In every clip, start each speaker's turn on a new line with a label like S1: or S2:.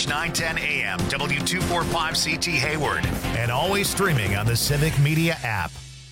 S1: WGNH 910 AM, W245CT Hayward, and always streaming on the Civic Media app.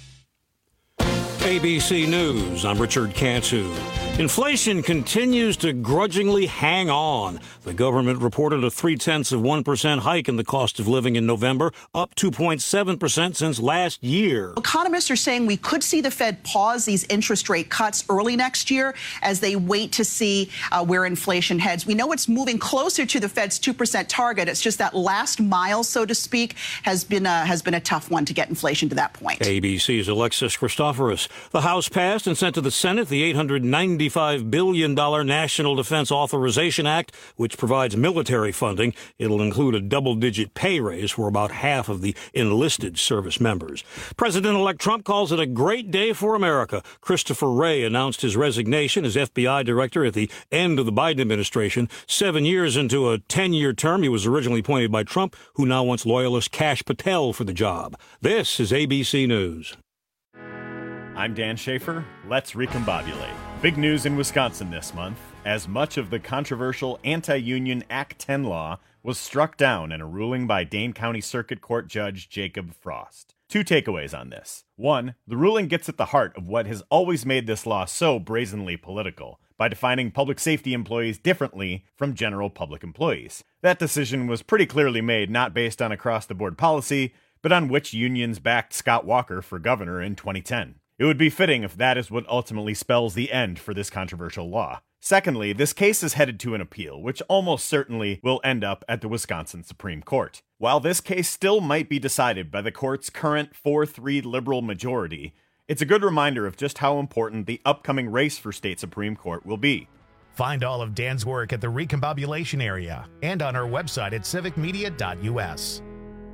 S2: ABC News, I'm Richard Cantu. Inflation continues to grudgingly hang on. The government reported a 0.3% hike in the cost of living in November, up 2.7% since last year.
S3: Economists are saying we could see the Fed pause these interest rate cuts early next year as they wait to see where inflation heads. We know it's moving closer to the Fed's 2% target. It's just that last mile, so to speak, has been a tough one to get inflation to that point.
S2: ABC's Alexis Christoforous. The House passed and sent to the Senate the $895 billion National Defense Authorization Act, which provides military funding. It'll include a double-digit pay raise for about half of the enlisted service members. President-elect Trump calls it a great day for America. Christopher Wray announced his resignation as FBI director at the end of the Biden administration. 7 years into a 10-year term, he was originally appointed by Trump, who now wants loyalist Kash Patel for the job. This is ABC News.
S4: I'm Dan Schaefer. Let's recombobulate. Big news in Wisconsin this month, as much of the controversial anti-union Act 10 law was struck down in a ruling by Dane County Circuit Court Judge Jacob Frost. Two takeaways on this. One, the ruling gets at the heart of what has always made this law so brazenly political, by defining public safety employees differently from general public employees. That decision was pretty clearly made not based on across-the-board policy, but on which unions backed Scott Walker for governor in 2010. It would be fitting if that is what ultimately spells the end for this controversial law. Secondly, this case is headed to an appeal, which almost certainly will end up at the Wisconsin Supreme Court. While this case still might be decided by the court's current 4-3 liberal majority, it's a good reminder of just how important the upcoming race for state Supreme Court will be.
S1: Find all of Dan's work at the Recombobulation Area and on our website at civicmedia.us.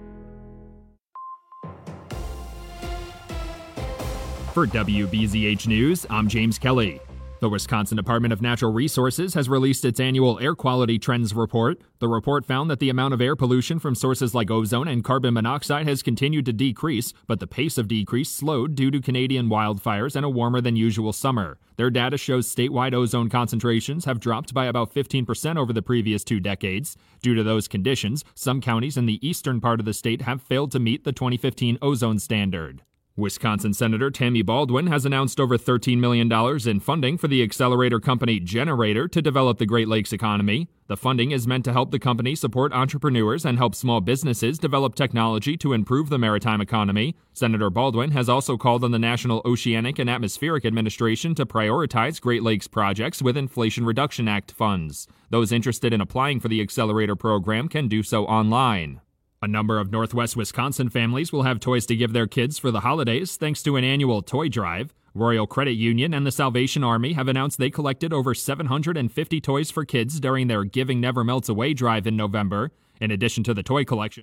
S5: For WBZH News, I'm James Kelly. The Wisconsin Department of Natural Resources has released its annual Air Quality Trends Report. The report found that the amount of air pollution from sources like ozone and carbon monoxide has continued to decrease, but the pace of decrease slowed due to Canadian wildfires and a warmer than usual summer. Their data shows statewide ozone concentrations have dropped by about 15% over the previous 2 decades. Due to those conditions, some counties in the eastern part of the state have failed to meet the 2015 ozone standard. Wisconsin Senator Tammy Baldwin has announced over $13 million in funding for the accelerator company Generator to develop the Great Lakes economy. The funding is meant to help the company support entrepreneurs and help small businesses develop technology to improve the maritime economy. Senator Baldwin has also called on the National Oceanic and Atmospheric Administration to prioritize Great Lakes projects with Inflation Reduction Act funds. Those interested in applying for the accelerator program can do so online. A number of Northwest Wisconsin families will have toys to give their kids for the holidays thanks to an annual toy drive. Royal Credit Union and the Salvation Army have announced they collected over 750 toys for kids during their Giving Never Melts Away drive in November. In addition to the toy collection,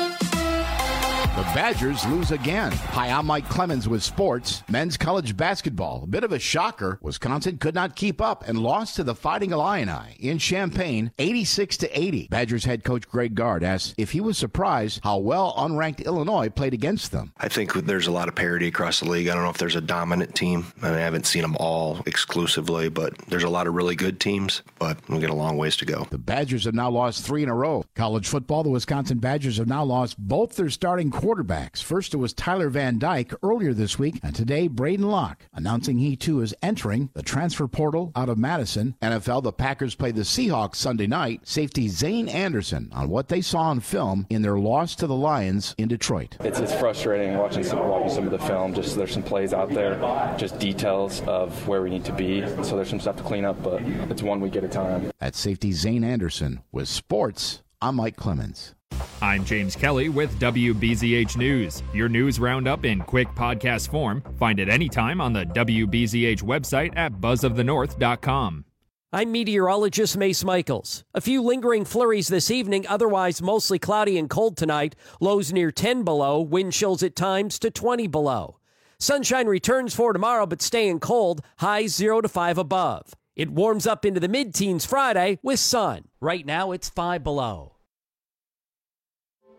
S6: the Badgers lose again. Hi, I'm Mike Clemens with sports. Men's college basketball. A bit of a shocker. Wisconsin could not keep up and lost to the Fighting Illini in Champaign, 86-80. Badgers head coach Greg Gard asked if he was surprised how well unranked Illinois played against them.
S7: I think there's a lot of parity across the league. I don't know if there's a dominant team. I haven't seen them all exclusively, but there's a lot of really good teams, but we'll get a long ways to go.
S6: The Badgers have now lost 3 in a row. College football, the Wisconsin Badgers have now lost both their starting quarterbacks. First, it was Tyler Van Dyke earlier this week, and today, Braden Locke, announcing he too is entering the transfer portal out of Madison. NFL, the Packers play the Seahawks Sunday night. Safety Zane Anderson on what they saw on film in their loss to the Lions in Detroit.
S8: It's frustrating watching some of the film. Just there's some plays out there, just details of where we need to be. So there's some stuff to clean up, but it's one week at a time.
S6: At safety Zane Anderson with sports, I'm Mike Clemens.
S5: I'm James Kelly with WBZH News. Your news roundup in quick podcast form. Find it anytime on the WBZH website at buzzofthenorth.com.
S9: I'm meteorologist Mace Michaels. A few lingering flurries this evening, otherwise mostly cloudy and cold tonight. Lows near 10 below, wind chills at times to 20 below. Sunshine returns for tomorrow, but staying cold, highs 0 to 5 above. It warms up into the mid-teens Friday with sun. Right now, it's 5 below.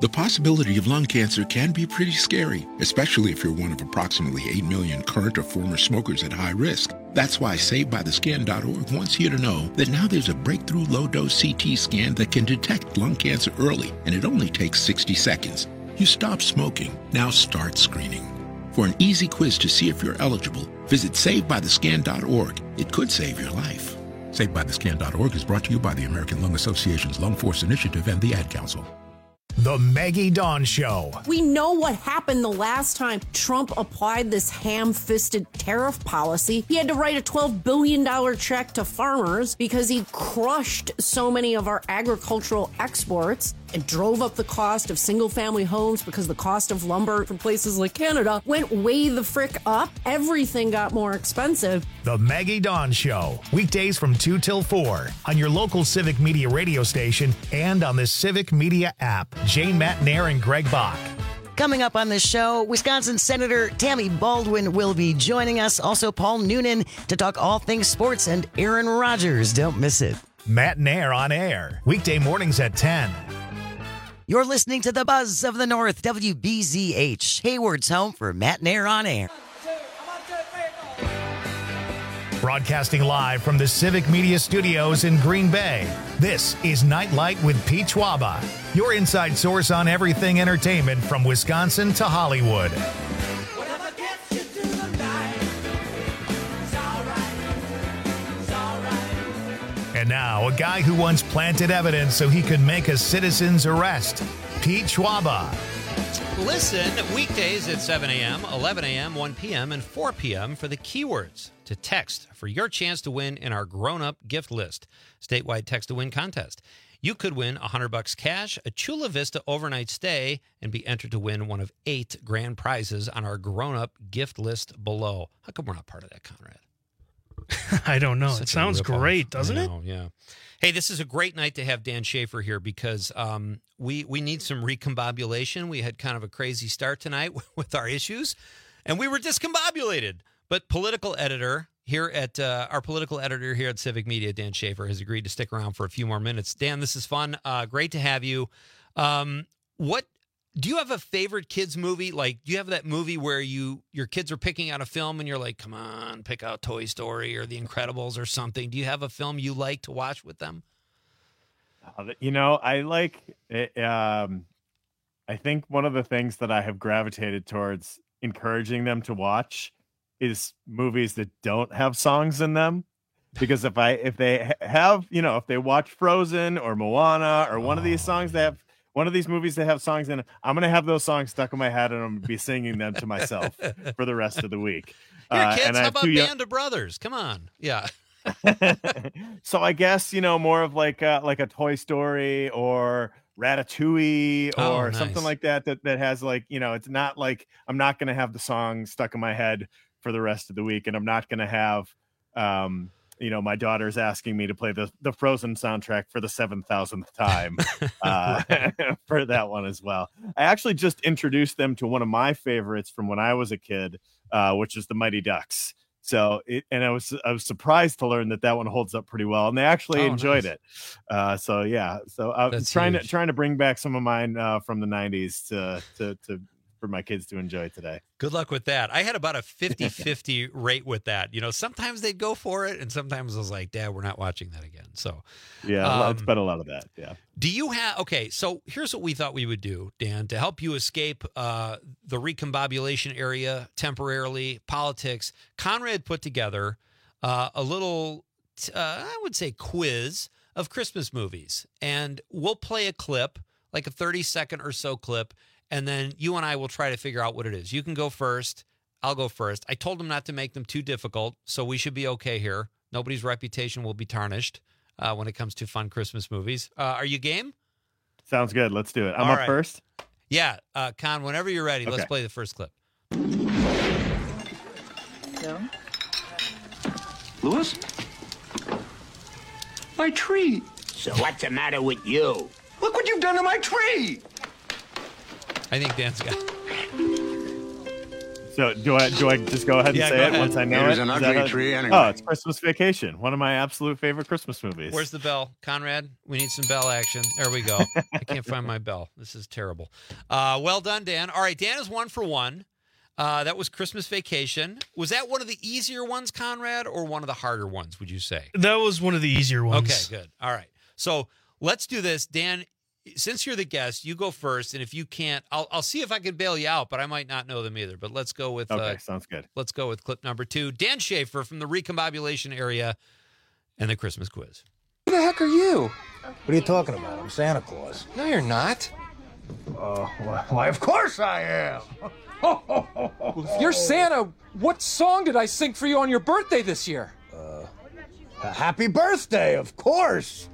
S10: The possibility of lung cancer can be pretty scary, especially if you're one of approximately 8 million current or former smokers at high risk. That's why SaveByTheScan.org wants you to know that now there's a breakthrough low-dose CT scan that can detect lung cancer early, and it only takes 60 seconds. You stop smoking, now start screening. For an easy quiz to see if you're eligible, visit SaveByTheScan.org. It could save your life. SaveByTheScan.org is brought to you by the American Lung Association's Lung Force Initiative and the Ad Council.
S1: The Maggie Dawn Show.
S11: We know what happened the last time Trump applied this ham-fisted tariff policy. He had to write a $12 billion check to farmers because he crushed so many of our agricultural exports and drove up the cost of single-family homes because the cost of lumber from places like Canada went way the frick up. Everything got more expensive.
S1: The Maggie Dawn Show. Weekdays from 2 till 4 on your local Civic Media radio station and on the Civic Media app. Jane Matnair and Greg Bach.
S12: Coming up on this show, Wisconsin Senator Tammy Baldwin will be joining us. Also, Paul Noonan to talk all things sports, and Aaron Rodgers. Don't miss it.
S1: Matnair on air. Weekday mornings at 10.
S12: You're listening to the Buzz of the North, WBZH, Hayward's home for Matnair on air.
S1: Broadcasting live from the Civic Media Studios in Green Bay, this is Nightlight with Pete Schwaba, your inside source on everything entertainment from Wisconsin to Hollywood. And now, a guy who once planted evidence so he could make a citizen's arrest, Pete Schwaba.
S13: Listen weekdays at 7 a.m., 11 a.m., 1 p.m., and 4 p.m. for the keywords to text for your chance to win in our grown-up gift list, statewide text-to-win contest. You could win $100 cash, a Chula Vista overnight stay, and be entered to win one of 8 grand prizes on our grown-up gift list below. How come we're not part of that, Conrad?
S14: I don't know. It sounds great, doesn't it?
S13: Yeah. Hey, this is a great night to have Dan Schaefer here because we need some recombobulation. We had kind of a crazy start tonight with our issues, and we were discombobulated. But our political editor here at Civic Media, Dan Schaefer, has agreed to stick around for a few more minutes. Dan, this is fun. Great to have you. Do you have a favorite kids movie? Like, do you have that movie where your kids are picking out a film and you're like, come on, pick out Toy Story or The Incredibles or something? Do you have a film you like to watch with them?
S4: I like it. I think one of the things that I have gravitated towards encouraging them to watch is movies that don't have songs in them. Because if they watch Frozen or Moana or one of these songs that have one of these movies that have songs in it, I'm going to have those songs stuck in my head and I'm going to be singing them to myself for the rest of the week.
S13: Your kids, how about Band of Brothers? Come on. Yeah.
S4: So I guess, more of like a Toy Story or Ratatouille or
S13: nice.
S4: Something like that has it's not like I'm not going to have the song stuck in my head for the rest of the week. And I'm not going to have, my daughter's asking me to play the Frozen soundtrack for the 7,000th time for that one as well. I actually just introduced them to one of my favorites from when I was a kid, which is the Mighty Ducks. So I was surprised to learn that one holds up pretty well, and they actually enjoyed it. So I'm trying to bring back some of mine from the 90s to for my kids to enjoy today.
S13: Good luck with that. I had about a 50-50 rate with that. Sometimes they'd go for it, and sometimes I was like, Dad, we're not watching that again. So
S4: yeah, it's been a lot of that. Yeah.
S13: Do you have so here's what we thought we would do, Dan, to help you escape the recombobulation area temporarily, politics. Conrad put together a little I would say quiz of Christmas movies, and we'll play a clip, like a 30-second or so clip. And then you and I will try to figure out what it is. You can go first. I'll go first. I told them not to make them too difficult, so we should be okay here. Nobody's reputation will be tarnished when it comes to fun Christmas movies. Are you game?
S4: Sounds good. Let's do it. I'm up first?
S13: Yeah. Con, whenever you're ready, let's play the first clip.
S15: Yeah. Louis? My tree.
S16: So what's the matter with you?
S15: Look what you've done to my tree.
S13: I think Dan's got
S4: So do I just go ahead and say it once I know
S16: it?
S4: It
S16: was an ugly tree anyway.
S4: Oh, it's Christmas Vacation, one of my absolute favorite Christmas movies.
S13: Where's the bell? Conrad, we need some bell action. There we go. I can't find my bell. This is terrible. Well done, Dan. All right, Dan is 1 for 1. That was Christmas Vacation. Was that one of the easier ones, Conrad, or one of the harder ones, would you say?
S14: That was one of the easier ones.
S13: Okay, good. All right. So let's do this. Dan, since you're the guest, you go first, and if you can't, I'll see if I can bail you out, but I might not know them either. But let's go with
S4: okay, sounds good.
S13: Let's go with clip number 2. Dan Schaefer from the Recombobulation area and the Christmas quiz.
S17: Who the heck are you? What are you talking about? I'm Santa Claus. No, you're not.
S15: Why, of course I am.
S17: Well, if you're Santa, what song did I sing for you on your birthday this year?
S15: Happy birthday, of course.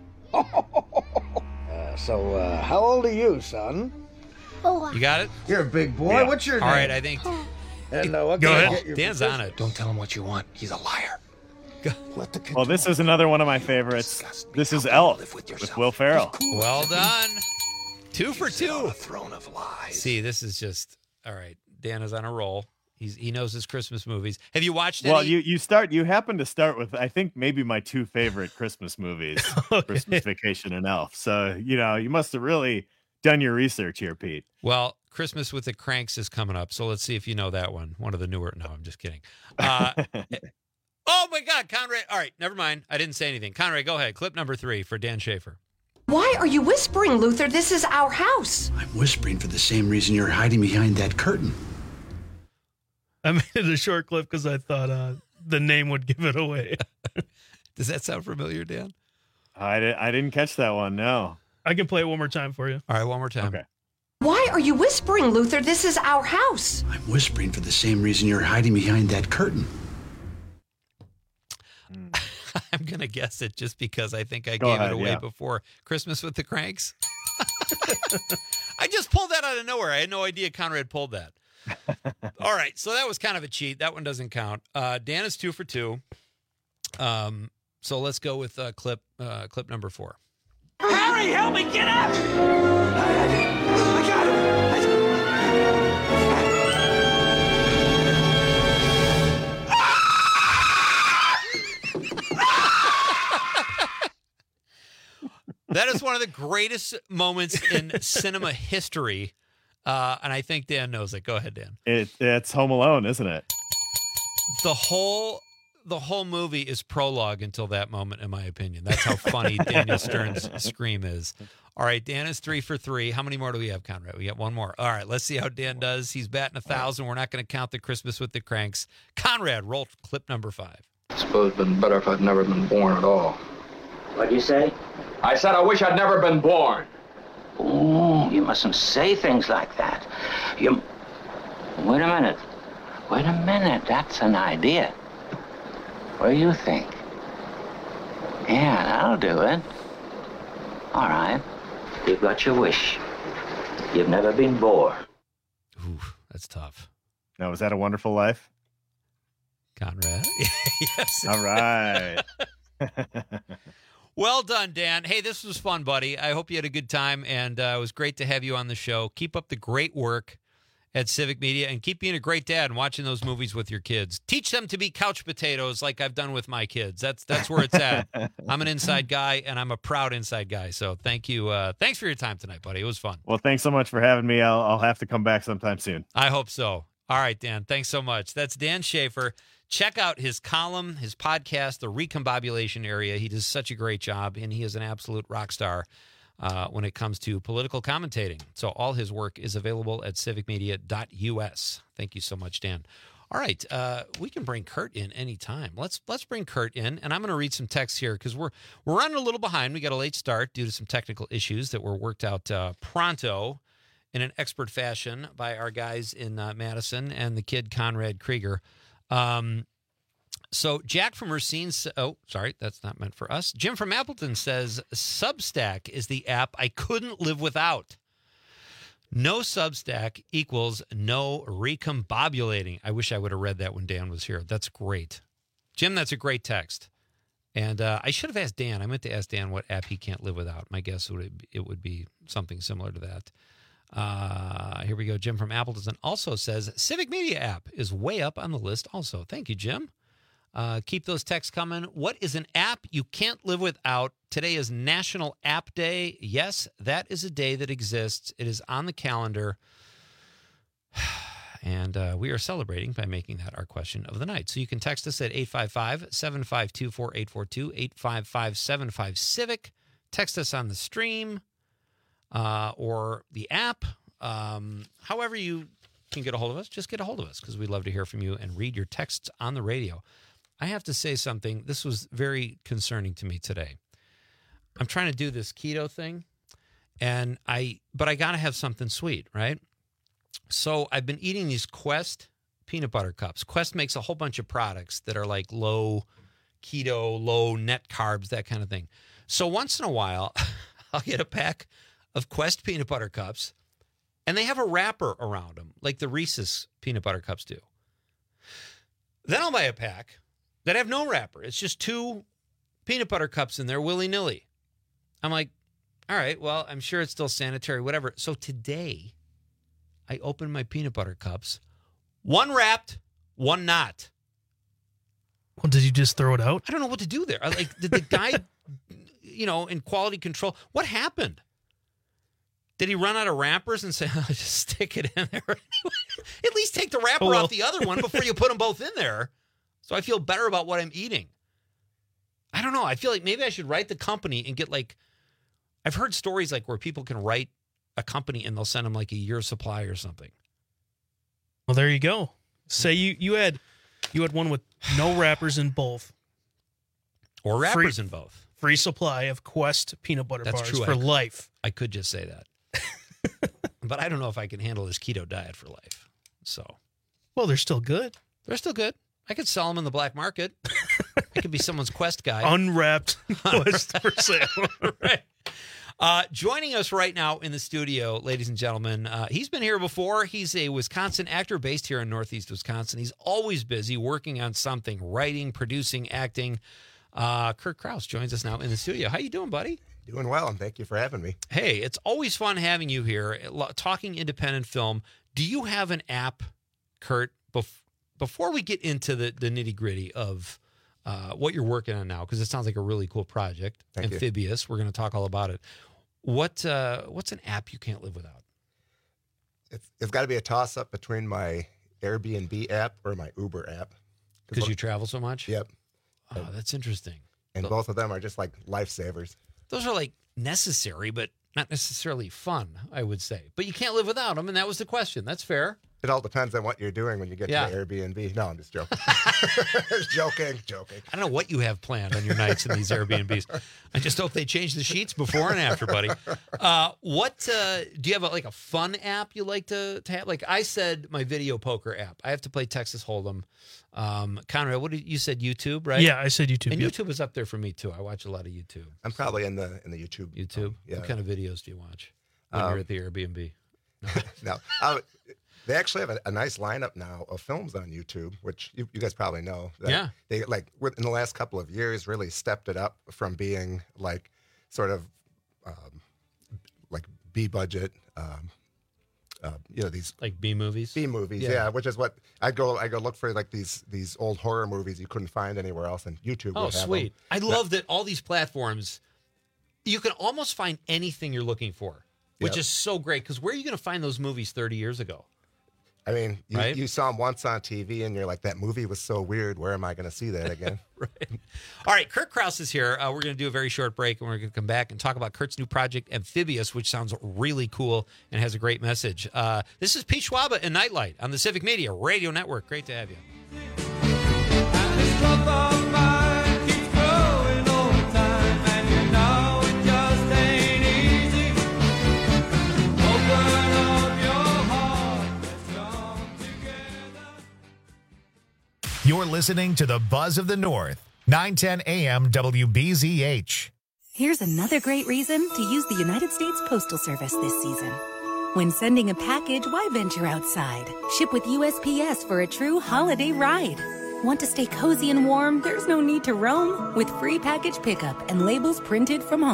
S15: So, how old are you, son?
S13: You got it?
S15: You're a big boy.
S4: Yeah.
S15: What's your
S13: All
S15: name?
S13: right, I think
S15: And what
S14: Go
S15: can I
S14: ahead.
S15: get you for
S13: Dan's
S15: Christmas?
S13: on it.
S17: Don't tell him what you want. He's a liar.
S15: Let the kid
S4: Well, this is another one of my favorites. This is Elf with Will Ferrell.
S13: Well done. 2 for 2.
S17: Throne of lies.
S13: See, this is just all right. Dan is on a roll. He knows his Christmas movies. Have you watched any?
S4: Well, you happen to start with, I think, maybe my 2 favorite Christmas movies, Christmas Vacation and Elf. So, you must have really done your research here, Pete.
S13: Well, Christmas with the Cranks is coming up, so let's see if you know that one. One of the newer. No, I'm just kidding. Oh my God, Conrad. All right, never mind. I didn't say anything. Conrad, go ahead. Clip number 3 for Dan Schaefer.
S18: Why are you whispering, Luther? This is our house.
S19: I'm whispering for the same reason you're hiding behind that curtain.
S14: I made it a short clip because I thought the name would give it away.
S13: Does that sound familiar, Dan?
S4: I didn't catch that one, no.
S14: I can play it one more time for you.
S13: All right, one more time.
S4: Okay.
S18: Why are you whispering, Luther? This is our house.
S19: I'm whispering for the same reason you're hiding behind that curtain.
S13: I'm going to guess it just because I think I
S4: Go
S13: gave
S4: ahead,
S13: it away
S4: yeah.
S13: before. Christmas with the Cranks. I just pulled that out of nowhere. I had no idea Conrad pulled that. All right, so that was kind of a cheat. That one doesn't count. Dan is 2 for 2. So let's go with clip number 4.
S16: Harry, help me get up! I got him!
S13: That is one of the greatest moments in cinema history, and I think Dan knows it. Go ahead, Dan.
S4: It's Home Alone, isn't it?
S13: The whole movie is prologue until that moment, in my opinion. That's how funny Daniel Stern's scream is. All right, Dan is 3 for 3. How many more do we have, Conrad? We got one more. All right, let's see how Dan does. He's batting 1,000. We're not going to count the Christmas with the Cranks. Conrad, roll clip number 5.
S20: I suppose it'd been better if I'd never been born at all.
S16: What'd you say?
S20: I said I wish I'd never been born.
S16: Oh, you mustn't say things like that. Wait a minute. Wait a minute. That's an idea. What do you think? Yeah, that'll do it. All right. You've got your wish. You've never been born.
S13: Ooh, that's tough.
S4: Now, was that A Wonderful Life?
S13: Conrad? Yes.
S4: All right.
S13: Well done, Dan. Hey, this was fun, buddy. I hope you had a good time, and it was great to have you on the show. Keep up the great work at Civic Media, and keep being a great dad and watching those movies with your kids. Teach them to be couch potatoes like I've done with my kids. That's where it's at. I'm an inside guy, and I'm a proud inside guy. So thank you. Thanks for your time tonight, buddy. It was fun.
S4: Well, thanks so much for having me. I'll have to come back sometime soon.
S13: I hope so. All right, Dan. Thanks so much. That's Dan Schaefer. Check out his column, his podcast, The Recombobulation Area. He does such a great job, and he is an absolute rock star when it comes to political commentating. So all his work is available at civicmedia.us. Thank you so much, Dan. All right, we can bring Kurt in anytime. Let's bring Kurt in, and I'm going to read some texts here because we're running a little behind. We got a late start due to some technical issues that were worked out pronto in an expert fashion by our guys in Madison and the kid Conrad Krieger. So Jack from Racine, sorry, that's not meant for us. Jim from Appleton says, Substack is the app I couldn't live without. No Substack equals no recombobulating. I wish I would have read that when Dan was here. That's great. Jim, that's a great text. And I should have asked Dan. I meant to ask Dan what app he can't live without. My guess it would be something similar to that. Here we go. Jim from Appleton also says Civic Media app is way up on the list also. Thank you, Jim. Keep those texts coming. What is an app you can't live without? Today is National App Day. Yes, that is a day that exists. It is on the calendar. And we are celebrating by making that our question of the night. So you can text us at 855-752-4842, 855-75-CIVIC. Text us on the stream or the app. However you can get a hold of us, just get a hold of us because we'd love to hear from you and read your texts on the radio. I have to say something. This was very concerning to me today. I'm trying to do this keto thing, but I got to have something sweet, right? So I've been eating these Quest peanut butter cups. Quest makes a whole bunch of products that are like low keto, low net carbs, that kind of thing. So once in a while, I'll get a pack of Quest peanut butter cups, and they have a wrapper around them, like the Reese's peanut butter cups do. Then I'll buy a pack that have no wrapper. It's just 2 peanut butter cups in there willy-nilly. I'm like, all right, well, I'm sure it's still sanitary, whatever. So today, I opened my peanut butter cups. 1 wrapped, 1 not.
S14: Well, did you just throw it out?
S13: I don't know what to do there. Did the guy, in quality control, what happened? Did he run out of wrappers and say, just stick it in there? At least take the wrapper off the other one before you put them both in there. So I feel better about what I'm eating. I don't know. I feel like maybe I should write the company and get I've heard stories where people can write a company and they'll send them a year's supply or something.
S14: Well, there you go. Say you had one with no wrappers in both.
S13: Or wrappers in both.
S14: Free supply of Quest peanut butter bars
S13: true.
S14: for life.
S13: I could just say that. But I don't know if I can handle this keto diet for life. So.
S14: Well, they're still good.
S13: They're still good. I could sell them in the black market. I could be someone's Quest guy.
S14: Unwrapped Quest for sale.
S13: Right. Joining us right now in the studio, ladies and gentlemen, he's been here before. He's a Wisconsin actor based here in Northeast Wisconsin. He's always busy working on something, writing, producing, acting. Kurt Krause joins us now in the studio. How you doing, buddy?
S21: Doing well, and thank you for having me.
S13: Hey, it's always fun having you here, talking independent film. Do you have an app, Kurt, before we get into the nitty-gritty of what you're working on now, because it sounds like a really cool project,
S21: Thank
S13: Amphibious.
S21: you.
S13: We're going to talk all about it. What's an app you can't live without?
S21: It's got to be a toss-up between my Airbnb app or my Uber app.
S13: Because you travel so much?
S21: Yep.
S13: Oh, that's interesting.
S21: And both of them are just like lifesavers.
S13: Those are necessary, but not necessarily fun, I would say. But you can't live without them, and that was the question. That's fair.
S21: It all depends on what you're doing when you get to the Airbnb. No, I'm just joking. joking.
S13: I don't know what you have planned on your nights in these Airbnbs. I just hope they change the sheets before and after, buddy. What do you have a fun app you like to have? I said my video poker app. I have to play Texas Hold'em. Conrad, what did you said? YouTube, right?
S14: Yeah, I said YouTube.
S13: And YouTube is up there for me too. I watch a lot of YouTube.
S21: I'm probably in the YouTube.
S13: YouTube.
S21: Yeah.
S13: What kind of videos do you watch when you're at the Airbnb?
S21: No. They actually have a nice lineup now of films on YouTube, which you guys probably know.
S13: Yeah.
S21: They in the last couple of years really stepped it up from being sort of B budget, these
S13: B movies.
S21: B movies, yeah. Which is what I go look for these old horror movies you couldn't find anywhere else, and YouTube.
S13: Oh,
S21: will have
S13: sweet!
S21: them.
S13: I love that all these platforms, you can almost find anything you're looking for, which is so great. Because where are you going to find those movies 30 years ago?
S21: I mean, you saw them once on TV, and you're like, that movie was so weird. Where am I going to see that again?
S13: Right. All right, Kurt Krause is here. We're going to do a very short break, and we're going to come back and talk about Kurt's new project, Amphibious, which sounds really cool and has a great message. This is Pete Schwaba and Nightlight on the Civic Media Radio Network. Great to have you.
S1: You're listening to the Buzz of the North, 910 AM WBZH.
S22: Here's another great reason to use the United States Postal Service this season. When sending a package, why venture outside? Ship with USPS for a true holiday ride. Want to stay cozy and warm? There's no need to roam with free package pickup and labels printed from home.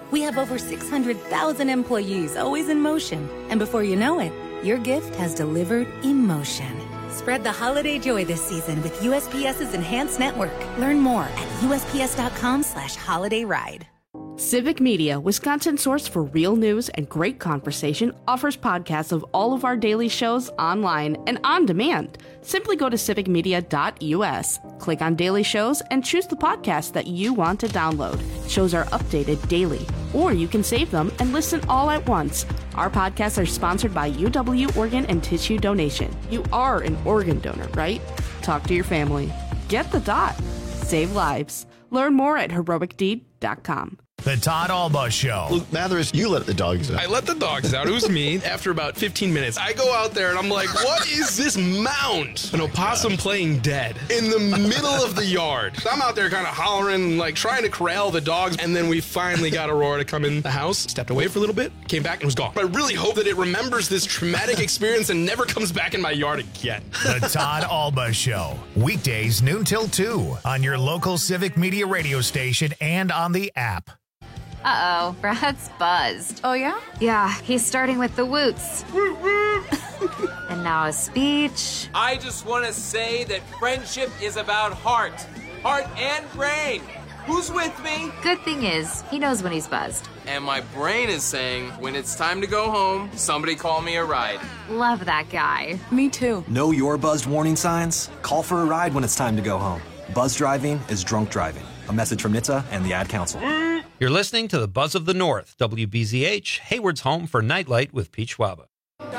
S22: We have over 600,000 employees always in motion. And before you know it, your gift has delivered emotion. Spread the holiday joy this season with USPS's Enhanced Network. Learn more at USPS.com/holidayride.
S2: Civic Media, Wisconsin's source for real news and great conversation, offers podcasts of all of our daily shows online and on demand. Simply go to civicmedia.us, click on daily shows, and choose the podcast that you want to download. Shows are updated daily, or you can save them and listen all at once. Our podcasts are sponsored by UW Organ and Tissue Donation. You are an organ donor, right? Talk to your family. Get the dot. Save lives. Learn more at heroicdeed.com.
S1: The Todd Alba Show.
S3: Luke Mathers, you let the dogs out.
S23: I let the dogs out. It was me. After about 15 minutes, I go out there and I'm like, what is this mound? An opossum playing dead in the middle of the yard. So I'm out there kind of hollering, like trying to corral the dogs. And then we finally got Aurora to come in the house, stepped away for a little bit, came back and was gone. But I really hope that it remembers this traumatic experience and never comes back in my yard again.
S1: The Todd Alba Show. Weekdays noon till 2 on your local Civic Media radio station and on the app.
S24: Uh-oh, Brad's buzzed.
S25: Oh, yeah?
S24: Yeah, he's starting with the woots. And now a speech.
S26: I just want to say that friendship is about heart and brain. Who's with me?
S24: Good thing is, he knows when he's buzzed.
S26: And my brain is saying, when it's time to go home, somebody call me a ride.
S24: Love that guy.
S25: Me too.
S27: Know your buzzed warning signs? Call for a ride when it's time to go home. Buzz driving is drunk driving. A message from NHTSA and the Ad Council.
S13: You're listening to the Buzz of the North, WBZH, Hayward's home for Nightlight with Pete Schwaba.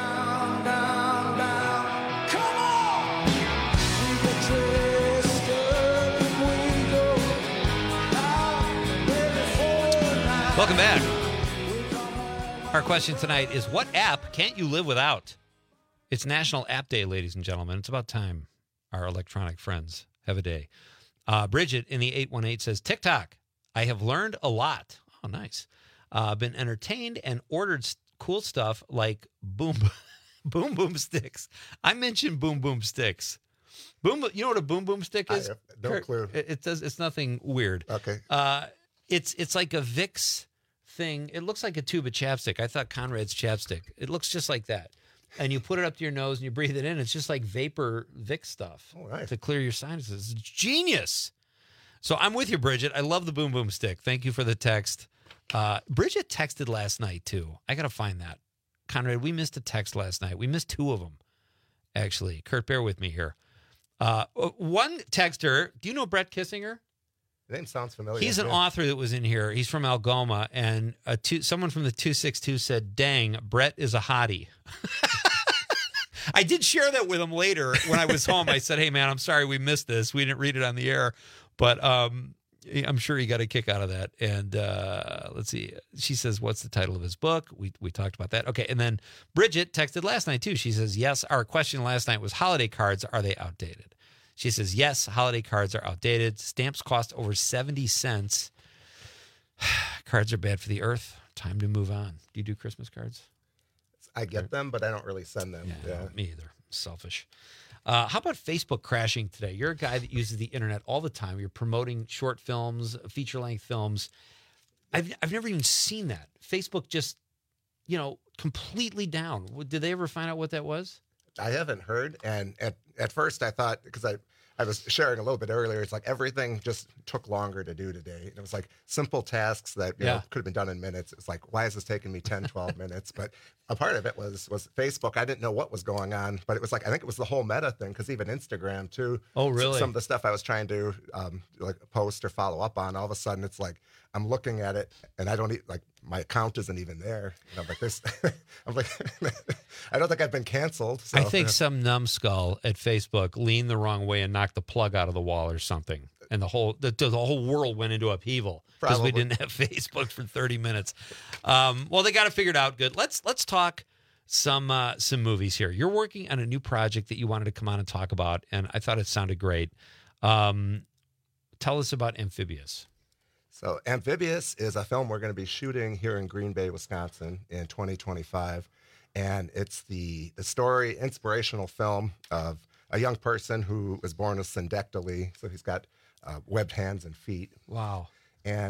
S13: Welcome back. Our question tonight is, what app can't you live without? It's National App Day, ladies and gentlemen. It's about time our electronic friends have a day. Bridget in the 818 says, TikTok. I have learned a lot. Oh, nice. Been entertained and ordered cool stuff like boom sticks. I mentioned boom sticks. You know what a boom stick is?
S21: I have no clue.
S13: It's nothing weird.
S21: Okay.
S13: It's like a Vicks thing. It looks like a tube of chapstick. I thought Conrad's chapstick. It looks just like that. And you put it up to your nose and you breathe it in. It's just like vapor Vicks stuff to clear your sinuses. It's genius. So I'm with you, Bridget. I love the boom stick. Thank you for the text. Bridget texted last night, too. I got to find that. Conrad, we missed a text last night. We missed two of them, actually. Kurt, bear with me here. One texter, do you know Brett Kissinger?
S21: The name sounds familiar.
S13: He's an author that was in here. He's from Algoma, and someone from the 262 said, dang, Brett is a hottie. I did share that with him later when I was home. I said, hey, man, I'm sorry we missed this. We didn't read it on the air. But I'm sure he got a kick out of that. And let's see. She says, what's the title of his book? We talked about that. Okay. And then Bridget texted last night, too. She says, yes, our question last night was holiday cards. Are they outdated? She says, yes, holiday cards are outdated. Stamps cost over 70 cents. Cards are bad for the earth. Time to move on. Do you do Christmas cards?
S21: I get them, but I don't really send them.
S13: Yeah. Me either. Selfish. How about Facebook crashing today? You're a guy that uses the internet all the time. You're promoting short films, feature-length films. I've never even seen that. Facebook just, completely down. Did they ever find out what that was?
S21: I haven't heard. And at first I thought, because I was sharing a little bit earlier, it's like everything just took longer to do today. And it was like simple tasks that could have been done in minutes. It's like, why is this taking me 10, 12 minutes? But a part of it was Facebook. I didn't know what was going on, but it was like, I think it was the whole Meta thing, because even Instagram too.
S13: Oh, really?
S21: Some of the stuff I was trying to post or follow up on, all of a sudden it's like, I'm looking at it and I don't my account isn't even there. I'm like this. I'm like, I don't think I've been canceled. So,
S13: I think some numbskull at Facebook leaned the wrong way and knocked the plug out of the wall or something, and the whole world went into upheaval because we didn't have Facebook for 30 minutes. Well, they got it figured out. Good. Let's talk some movies here. You're working on a new project that you wanted to come on and talk about, and I thought it sounded great. Tell us about Amphibious.
S21: So Amphibious is a film we're going to be shooting here in Green Bay, Wisconsin in 2025. And it's the story, inspirational film of a young person who was born with syndactyly. So he's got webbed hands and feet.
S13: Wow.
S21: And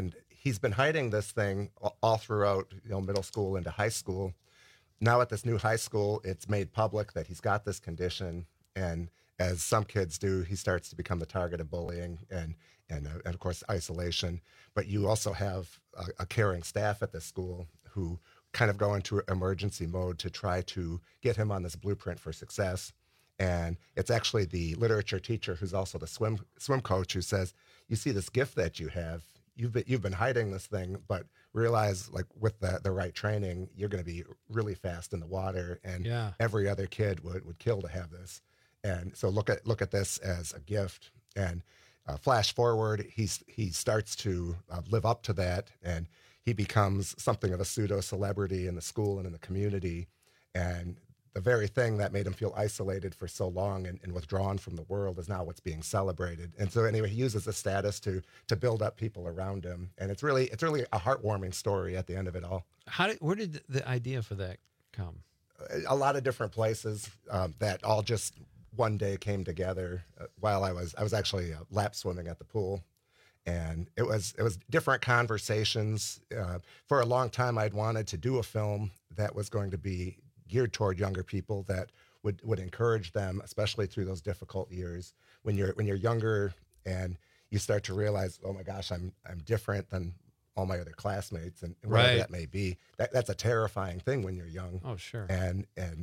S21: he's been hiding this thing all throughout, middle school into high school. Now at this new high school, it's made public that he's got this condition, and as some kids do, he starts to become the target of bullying and of course isolation. But you also have a caring staff at this school who kind of go into emergency mode to try to get him on this blueprint for success. And it's actually the literature teacher who's also the swim coach who says, you see this gift that you have, you've been hiding this thing, but realize like with the right training, you're going to be really fast in the water, and every other kid would kill to have this. And so look at this as a gift. And flash forward, he starts to live up to that, and he becomes something of a pseudo celebrity in the school and in the community. And the very thing that made him feel isolated for so long and withdrawn from the world is now what's being celebrated. And so anyway, he uses the status to build up people around him. And it's really a heartwarming story at the end of it all.
S13: Where did the idea for that come?
S21: A lot of different places that all just one day came together while I was actually lap swimming at the pool. And it was different conversations. For a long time, I'd wanted to do a film that was going to be geared toward younger people, that would encourage them, especially through those difficult years when you're younger and you start to realize, oh my gosh, I'm different than all my other classmates, and whatever that may be. That's a terrifying thing when you're young.
S13: Oh, sure.
S21: And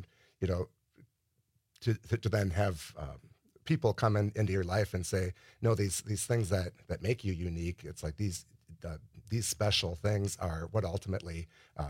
S21: to then have people come into your life and say, no, these things that make you unique, it's like these special things are what ultimately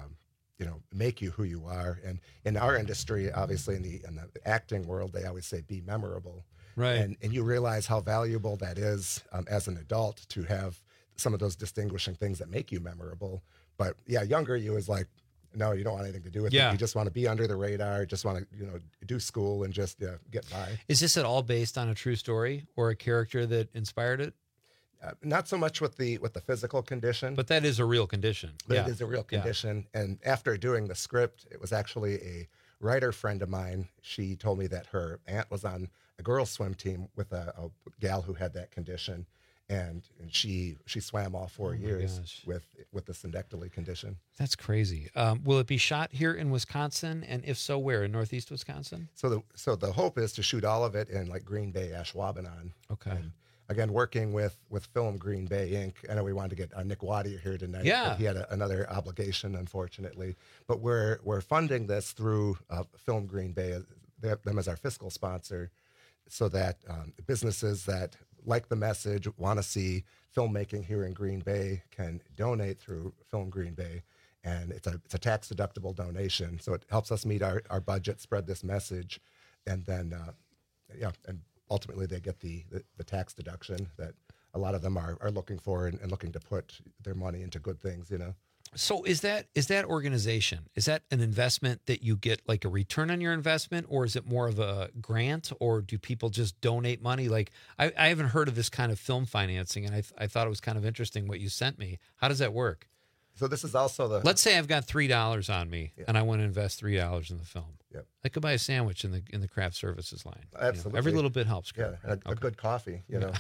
S21: make you who you are. And in our industry, obviously in the acting world, they always say be memorable.
S13: Right.
S21: And you realize how valuable that is as an adult to have some of those distinguishing things that make you memorable. But younger you is like, no, you don't want anything to do with it. You just want to be under the radar, just want to, do school and just get by.
S13: Is this at all based on a true story or a character that inspired it?
S21: Not so much with the physical condition.
S13: But that is a real condition.
S21: But it is a real condition. Yeah. And after doing the script, it was actually a writer friend of mine. She told me that her aunt was on a girls' swim team with a gal who had that condition. And she swam all 4 years with the syndactyly condition.
S13: That's crazy. Will it be shot here in Wisconsin? And if so, where? In Northeast Wisconsin?
S21: So the hope is to shoot all of it in like Green Bay, Ashwaubenon.
S13: Okay.
S21: And again, working with Film Green Bay Inc. I know we wanted to get Nick Waddy here tonight.
S13: Yeah.
S21: But he had another obligation, unfortunately. But we're funding this through Film Green Bay, them as our fiscal sponsor, so that businesses that like the message, want to see filmmaking here in Green Bay can donate through Film Green Bay. And it's a tax-deductible donation. So it helps us meet our budget, spread this message, and then, and ultimately they get the tax deduction that a lot of them are looking for and looking to put their money into good things,
S13: So is that organization, is that an investment that you get like a return on your investment, or is it more of a grant, or do people just donate money? Like I haven't heard of this kind of film financing, and I thought it was kind of interesting what you sent me. How does that work?
S21: So this is also
S13: let's say I've got $3 on me and I want to invest $3 in the film.
S21: Yep.
S13: I could buy a sandwich in the craft services line.
S21: Absolutely.
S13: Every little bit helps.
S21: Yeah, a good coffee,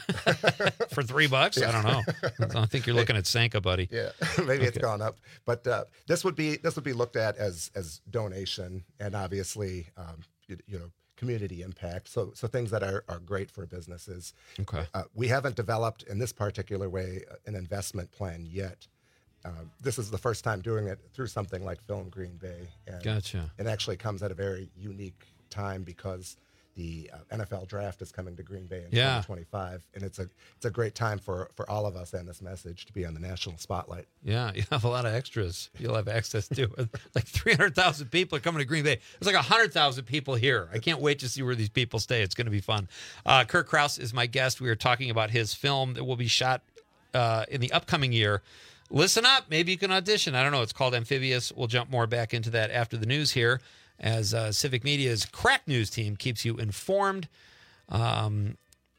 S13: For $3?
S21: Yeah.
S13: I don't know. I don't think you're looking at Sanka, buddy.
S21: Yeah, maybe it's gone up. But this would be looked at as donation, and obviously, community impact. So things that are great for businesses.
S13: Okay.
S21: We haven't developed in this particular way an investment plan yet. This is the first time doing it through something like Film Green Bay. And
S13: Gotcha.
S21: It actually comes at a very unique time because the NFL draft is coming to Green Bay in 2025. And it's a great time for all of us and this message to be on the national spotlight.
S13: Yeah, you have a lot of extras you'll have access to. Like 300,000 people are coming to Green Bay. There's like 100,000 people here. I can't wait to see where these people stay. It's going to be fun. Kurt Krause is my guest. We are talking about his film that will be shot in the upcoming year. Listen up. Maybe you can audition. I don't know. It's called Amphibious. We'll jump more back into that after the news here as Civic Media's Crack News team keeps you informed. Right,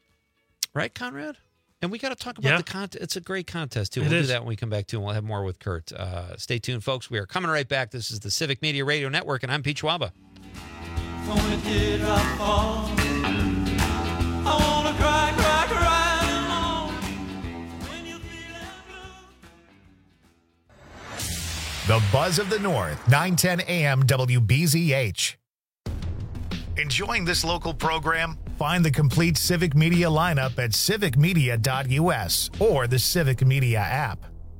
S13: Conrad? And we got to talk about the contest. It's a great contest, too. We'll do that when we come back, too, and we'll have more with Kurt. Stay tuned, folks. We are coming right back. This is the Civic Media Radio Network, and I'm Pete Schwaba.
S1: The Buzz of the North, 910 AM WBZH. Enjoying this local program? Find the complete Civic Media lineup at civicmedia.us or the Civic Media app.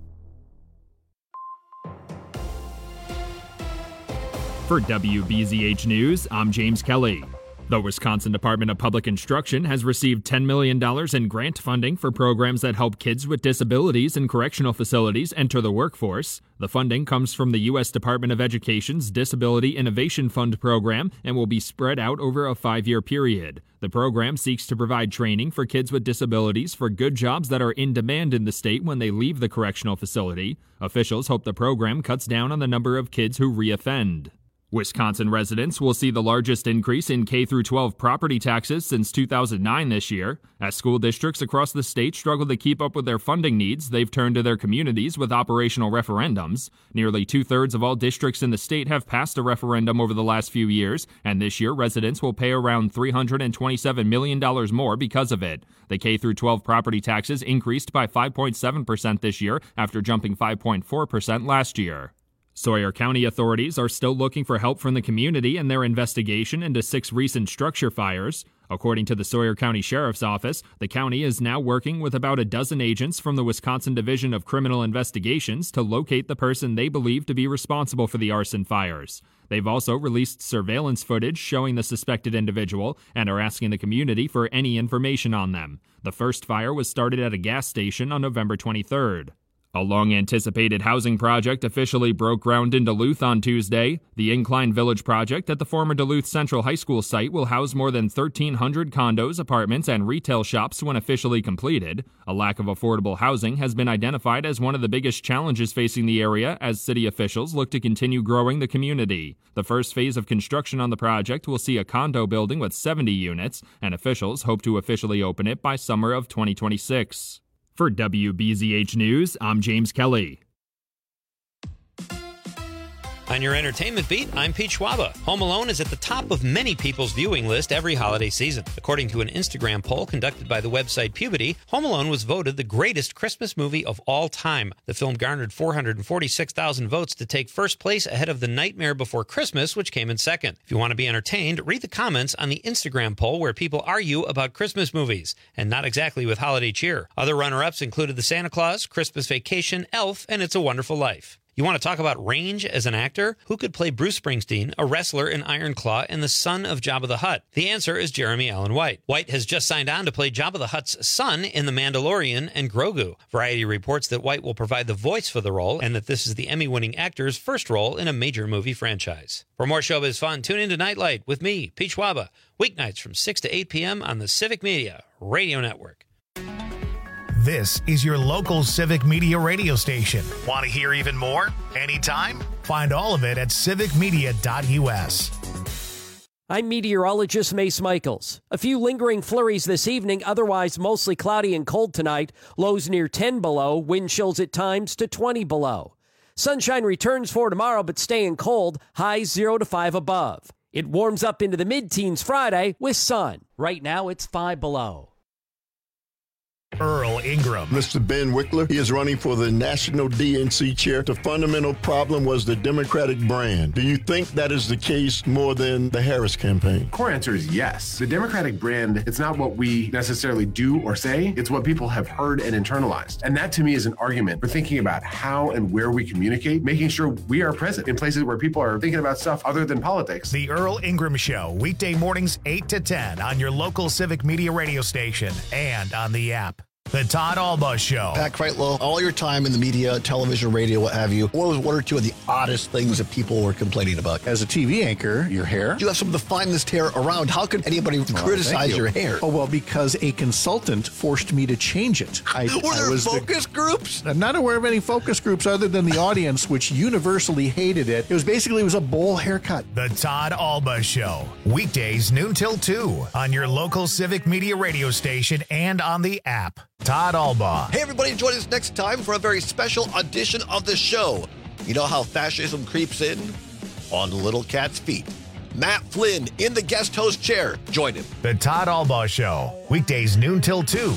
S5: For WBZH News, I'm James Kelly. The Wisconsin Department of Public Instruction has received $10 million in grant funding for programs that help kids with disabilities in correctional facilities enter the workforce. The funding comes from the U.S. Department of Education's Disability Innovation Fund program and will be spread out over a 5-year period. The program seeks to provide training for kids with disabilities for good jobs that are in demand in the state when they leave the correctional facility. Officials hope the program cuts down on the number of kids who reoffend. Wisconsin residents will see the largest increase in K-12 property taxes since 2009 this year. As school districts across the state struggle to keep up with their funding needs, they've turned to their communities with operational referendums. Nearly 2/3 of all districts in the state have passed a referendum over the last few years, and this year residents will pay around $327 million more because of it. The K-12 property taxes increased by 5.7% this year after jumping 5.4% last year. Sawyer County authorities are still looking for help from the community in their investigation into 6 recent structure fires. According to the Sawyer County Sheriff's Office, the county is now working with about a dozen agents from the Wisconsin Division of Criminal Investigations to locate the person they believe to be responsible for the arson fires. They've also released surveillance footage showing the suspected individual and are asking the community for any information on them. The first fire was started at a gas station on November 23rd. A long-anticipated housing project officially broke ground in Duluth on Tuesday. The Incline Village project at the former Duluth Central High School site will house more than 1,300 condos, apartments, and retail shops when officially completed. A lack of affordable housing has been identified as one of the biggest challenges facing the area as city officials look to continue growing the community. The first phase of construction on the project will see a condo building with 70 units, and officials hope to officially open it by summer of 2026. For WBZH News, I'm James Kelly.
S13: On your entertainment beat, I'm Pete Schwaba. Home Alone is at the top of many people's viewing list every holiday season. According to an Instagram poll conducted by the website Puberty, Home Alone was voted the greatest Christmas movie of all time. The film garnered 446,000 votes to take first place ahead of The Nightmare Before Christmas, which came in second. If you want to be entertained, read the comments on the Instagram poll where people argue about Christmas movies, and not exactly with holiday cheer. Other runner-ups included The Santa Claus, Christmas Vacation, Elf, and It's a Wonderful Life. You want to talk about range as an actor? Who could play Bruce Springsteen, a wrestler in Iron Claw, and the son of Jabba the Hutt? The answer is Jeremy Allen White. White has just signed on to play Jabba the Hutt's son in The Mandalorian and Grogu. Variety reports that White will provide the voice for the role and that this is the Emmy-winning actor's first role in a major movie franchise. For more showbiz fun, tune in to Nightlight with me, Pete Schwaba, weeknights from 6 to 8 p.m. on the Civic Media Radio Network.
S1: This is your local Civic Media radio station. Want to hear even more? Anytime? Find all of it at civicmedia.us.
S6: I'm meteorologist Mace Michaels. A few lingering flurries this evening, otherwise mostly cloudy and cold tonight. Lows near 10 below, wind chills at times to 20 below. Sunshine returns for tomorrow, but staying cold, highs 0 to 5 above. It warms up into the mid-teens Friday with sun. Right now, it's 5 below.
S1: Earl Ingram.
S3: Mr. Ben Wickler, he is running for the National DNC chair. The fundamental problem was the Democratic brand. Do you think that is the case more than the Harris campaign?
S7: Core answer is yes. The Democratic brand, it's not what we necessarily do or say, it's what people have heard and internalized. And that to me is an argument for thinking about how and where we communicate, making sure we are present in places where people are thinking about stuff other than politics.
S1: The Earl Ingram Show, weekday mornings 8 to 10 on your local Civic Media radio station and on the app. The Todd Alba Show.
S8: Pat Kreitlow, all your time in the media, television, radio, what have you, what was one or two of the oddest things that people were complaining about?
S9: As a TV anchor, your hair.
S8: You have some of the finest hair around. How could anybody criticize your hair?
S9: Oh, well, because a consultant forced me to change it.
S8: Were there focus groups?
S9: I'm not aware of any focus groups other than the audience, which universally hated it. It was a bowl haircut.
S1: The Todd Alba Show. Weekdays noon till 2 on your local Civic Media radio station and on the app. Todd Alba.
S8: Hey, everybody, join us next time for a very special edition of the show. You know how fascism creeps in? On the little cat's feet. Matt Flynn in the guest host chair. Join him.
S1: The Todd Alba Show. Weekdays noon till 2.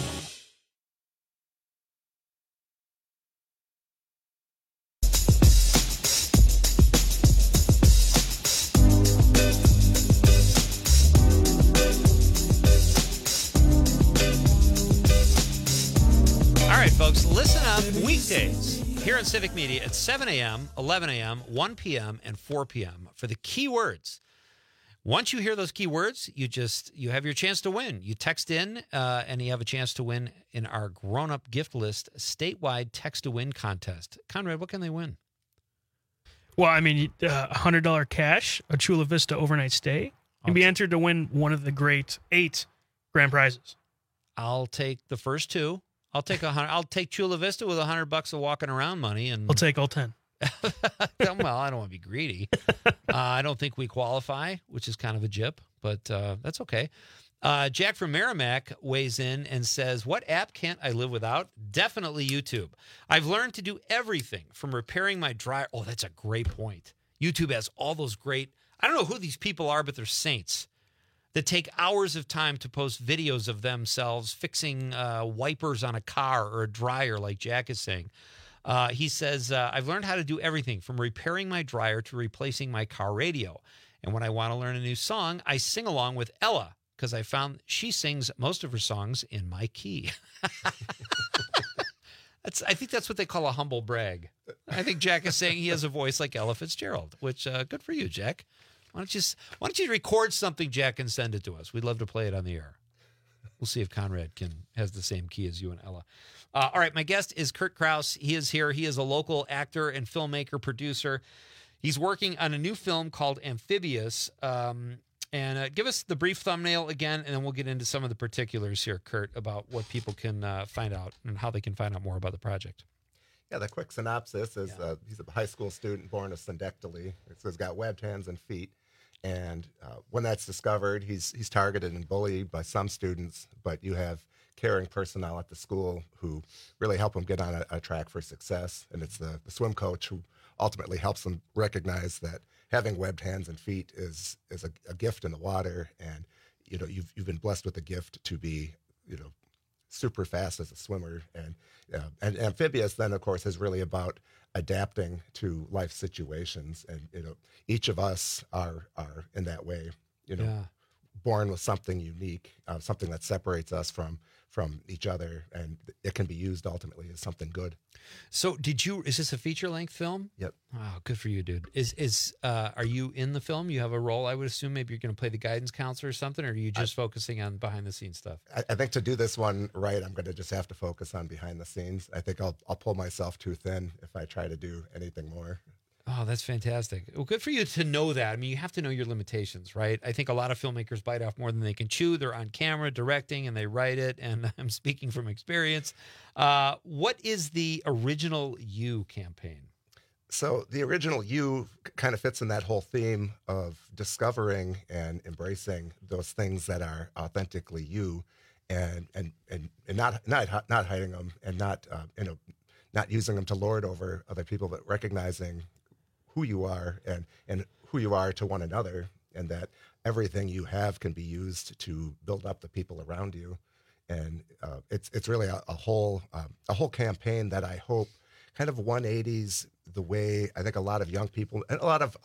S13: weekdays here on Civic Media at 7 a.m., 11 a.m., 1 p.m., and 4 p.m. for the keywords. Once you hear those keywords, you have your chance to win. You text in, and you have a chance to win in our grown-up gift list statewide text-to-win contest. Conrad, what can they win?
S14: Well, I mean, $100 cash, a Chula Vista overnight stay, and be entered to win one of the great 8 grand prizes.
S13: I'll take the first 2. I'll take I'll take Chula Vista with $100 of walking around money, and
S14: I'll take all 10.
S13: Well, I don't want to be greedy. I don't think we qualify, which is kind of a jip, but that's okay. Jack from Merrimack weighs in and says, what app can't I live without? Definitely YouTube. I've learned to do everything from repairing my dryer. Oh, that's a great point. YouTube has all those great, I don't know who these people are, but they're saints that take hours of time to post videos of themselves fixing wipers on a car or a dryer, like Jack is saying. He says, I've learned how to do everything from repairing my dryer to replacing my car radio. And when I want to learn a new song, I sing along with Ella because I found she sings most of her songs in my key. I think that's what they call a humble brag. I think Jack is saying he has a voice like Ella Fitzgerald, which good for you, Jack. Why don't you record something, Jack, and send it to us? We'd love to play it on the air. We'll see if Conrad has the same key as you and Ella. All right, my guest is Kurt Kraus. He is here. He is a local actor and filmmaker, producer. He's working on a new film called Amphibious. And give us the brief thumbnail again, and then we'll get into some of the particulars here, Kurt, about what people can find out and how they can find out more about the project.
S21: Yeah, the quick synopsis is he's a high school student born with syndactyly. So he's got webbed hands and feet. And when that's discovered, he's targeted and bullied by some students, but you have caring personnel at the school who really help him get on a track for success. And it's the swim coach who ultimately helps him recognize that having webbed hands and feet is a gift in the water. And, you know, you've been blessed with the gift to be, you know, super fast as a swimmer. And Amphibious then, of course, is really about adapting to life situations. And, you know, each of us are in that way, you know, born with something unique, something that separates us from each other, and it can be used ultimately as something good.
S13: So is this a feature-length film?
S21: Yep.
S13: Wow, good for you, dude. Are you in the film? You have a role, I would assume. Maybe you're going to play the guidance counselor or something, or are you just focusing on behind-the-scenes stuff?
S21: I think to do this one right, I'm going to just have to focus on behind the scenes. I think I'll pull myself too thin if I try to do anything more.
S13: Oh, that's fantastic. Well, good for you to know that. I mean, you have to know your limitations, right? I think a lot of filmmakers bite off more than they can chew. They're on camera directing and they write it, and I'm speaking from experience. What is the original You campaign?
S21: So the original You kind of fits in that whole theme of discovering and embracing those things that are authentically you, and not hiding them, and not using them to lord over other people, but recognizing who you are and who you are to one another, and that everything you have can be used to build up the people around you. And it's really a whole campaign that I hope kind of 180s the way I think a lot of young people and a lot of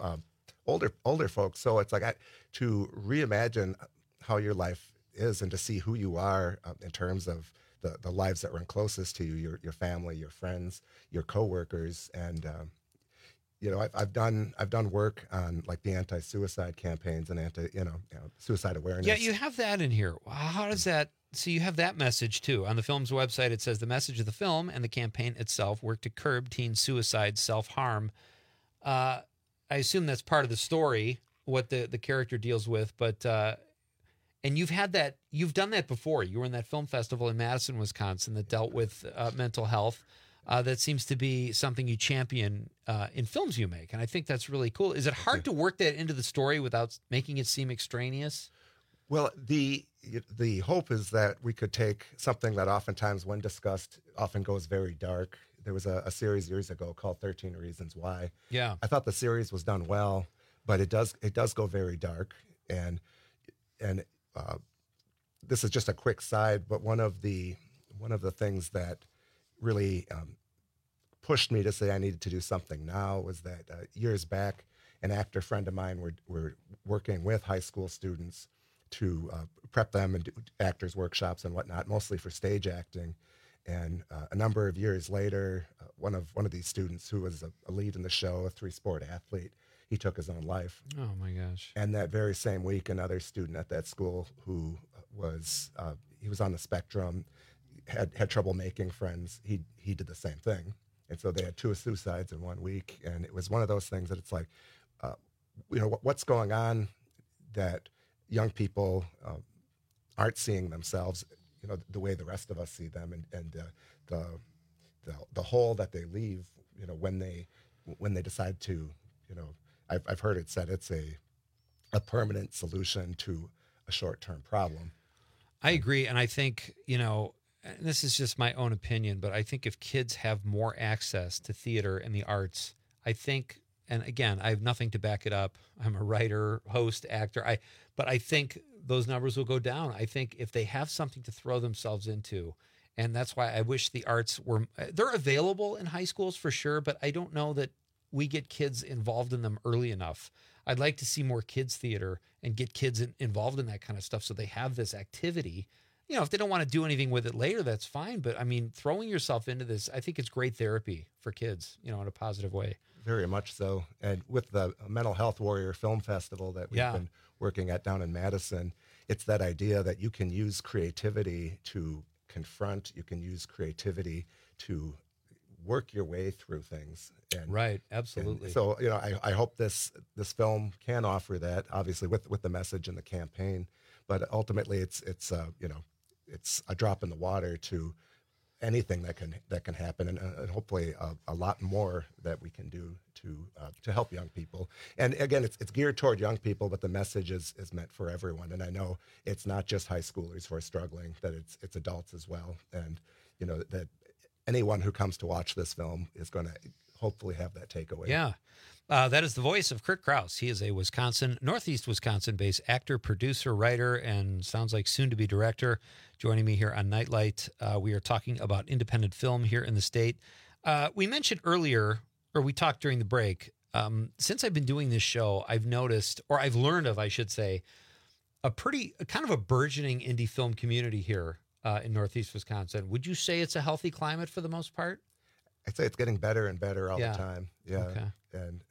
S21: older folks. So it's like to reimagine how your life is and to see who you are in terms of the lives that run closest to you, your family, your friends, your coworkers. And you know, I've done work on like the anti-suicide campaigns and suicide awareness.
S13: Yeah, you have that in here. How does that? So you have that message too. On the film's website, it says the message of the film and the campaign itself work to curb teen suicide, self-harm. I assume that's part of the story, what the character deals with, but and you've done that before. You were in that film festival in Madison, Wisconsin that dealt with mental health. That seems to be something you champion in films you make, and I think that's really cool. Is it hard to work that into the story without making it seem extraneous?
S21: Well, the hope is that we could take something that oftentimes, when discussed, often goes very dark. There was a series years ago called 13 Reasons Why.
S13: Yeah,
S21: I thought the series was done well, but it does go very dark, and this is just a quick side, but one of the things that really pushed me to say I needed to do something now was that years back, an actor friend of mine were working with high school students to prep them and do actors workshops and whatnot, mostly for stage acting. And a number of years later, one of these students who was a lead in the show, a 3-sport athlete, he took his own life.
S13: Oh my gosh!
S21: And that very same week, another student at that school who was he was on the spectrum, had trouble making friends. He did the same thing, and so they had 2 suicides in 1 week. And it was one of those things that it's like, what's going on that young people aren't seeing themselves, the way the rest of us see them, and the hole that they leave, when they decide to, I've heard it said it's a permanent solution to a short-term problem.
S13: I agree, and I think, and this is just my own opinion, but I think if kids have more access to theater and the arts, I think, and again, I have nothing to back it up. I'm a writer, host, actor, but I think those numbers will go down. I think if they have something to throw themselves into, and that's why I wish the arts they're available in high schools for sure, but I don't know that we get kids involved in them early enough. I'd like to see more kids theater and get kids involved in that kind of stuff so they have this activity. If they don't want to do anything with it later, that's fine. But I mean, throwing yourself into this, I think it's great therapy for kids, in a positive way.
S21: Very much so. And with the Mental Health Warrior Film Festival that we've been working at down in Madison, it's that idea that you can use creativity to confront, you can use creativity to work your way through things. And,
S13: right, absolutely.
S21: And so, I hope this film can offer that, obviously with the message and the campaign, but ultimately it's a drop in the water to anything that can happen, and hopefully a lot more that we can do to help young people. And again, it's geared toward young people, but the message is meant for everyone. And I know it's not just high schoolers who are struggling; that it's adults as well. And that anyone who comes to watch this film is going to hopefully have that takeaway.
S13: Yeah. That is the voice of Kurt Krause. He is a Northeast Wisconsin-based actor, producer, writer, and sounds like soon-to-be director. Joining me here on Nightlight, we are talking about independent film here in the state. We mentioned earlier, or we talked during the break, since I've been doing this show, I've noticed, or I've learned of, I should say, a kind of a burgeoning indie film community here in Northeast Wisconsin. Would you say it's a healthy climate for the most part?
S21: I'd say it's getting better and better all the time. Yeah.
S13: Okay.
S21: And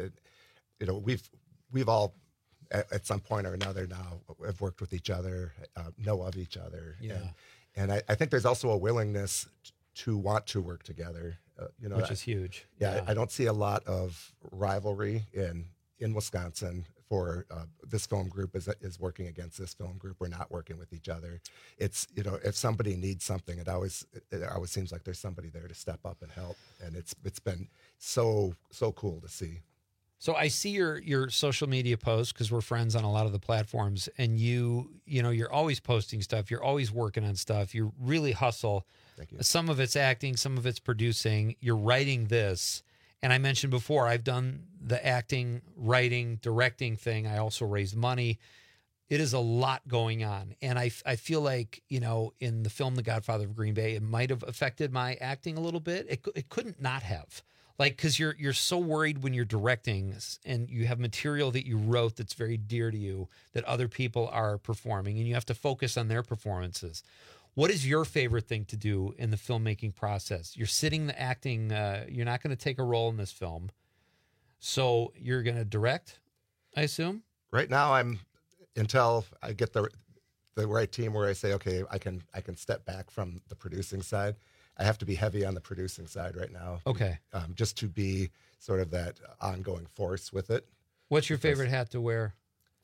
S21: we've all at some point or another now have worked with each other, know of each other.
S13: Yeah.
S21: And I think there's also a willingness to want to work together.
S13: Which is huge.
S21: Yeah. I don't see a lot of rivalry in Wisconsin for this film group is working against this film group. We're not working with each other. It's, if somebody needs something, it always seems like there's somebody there to step up and help. And it's been so cool to see.
S13: So I see your social media posts, because we're friends on a lot of the platforms, and you're always posting stuff. You're always working on stuff. You really hustle.
S21: Thank you.
S13: Some of it's acting, some of it's producing. You're writing this. And I mentioned before, I've done the acting, writing, directing thing. I also raise money. It is a lot going on. And I feel like, in the film The Godfather of Green Bay, it might have affected my acting a little bit. It couldn't not have. Because you're so worried when you're directing and you have material that you wrote that's very dear to you that other people are performing, and you have to focus on their performances. What is your favorite thing to do in the filmmaking process? You're sitting the acting. You're not going to take a role in this film, so you're going to direct, I assume.
S21: Right now, until I get the right team where I say, okay, I can step back from the producing side. I have to be heavy on the producing side right now.
S13: Okay.
S21: Just to be sort of that ongoing force with it.
S13: What's your favorite hat to wear?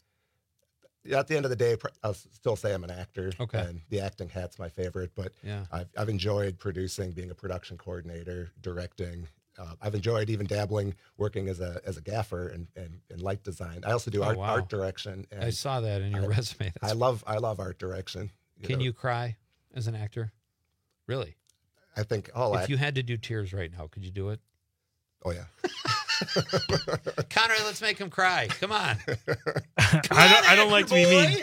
S21: At the end of the day, I'll still say I'm an actor.
S13: Okay.
S21: And the acting hat's my favorite, but
S13: yeah.
S21: I've enjoyed producing, being a production coordinator, directing. I've enjoyed even dabbling, working as a gaffer and light design. I also do art direction. And
S13: I saw that in your resume.
S21: I love art direction.
S13: Can you cry as an actor? Really?
S21: I think
S13: if you had to do tears right now, could you do it?
S21: Oh yeah.
S13: Conrad, let's make him cry. Come on.
S14: I don't like to be mean.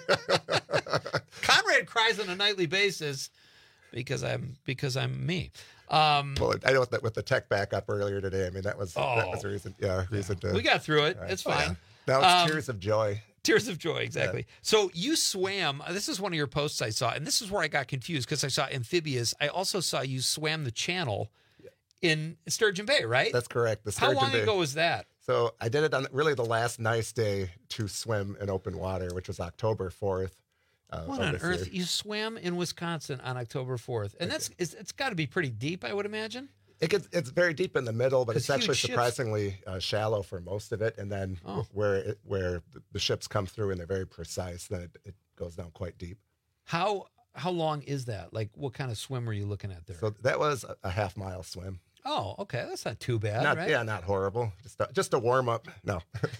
S13: Conrad cries on a nightly basis because I'm me.
S21: Well, I know that with the tech backup earlier today. I mean, that was a reason. Yeah, reason to.
S13: We got through it. It's fine.
S21: Yeah. Now it's tears of joy.
S13: Tears of joy, exactly. Yeah. So you swam. This is one of your posts I saw, and this is where I got confused because I saw amphibious. I also saw you swam the channel in Sturgeon Bay, right?
S21: That's correct.
S13: How long ago was that?
S21: So I did it on really the last nice day to swim in open water, which was October 4th.
S13: What on earth? You swam in Wisconsin on October 4th, and it's got to be pretty deep, I would imagine.
S21: It's very deep in the middle, but it's actually surprisingly shallow for most of it. And then where the ships come through and they're very precise, then it goes down quite deip.
S13: How long is that? Like, what kind of swim were you looking at there?
S21: So that was a half-mile swim.
S13: Oh, okay. That's not too bad, right?
S21: Yeah, not horrible. Just a warm up. No.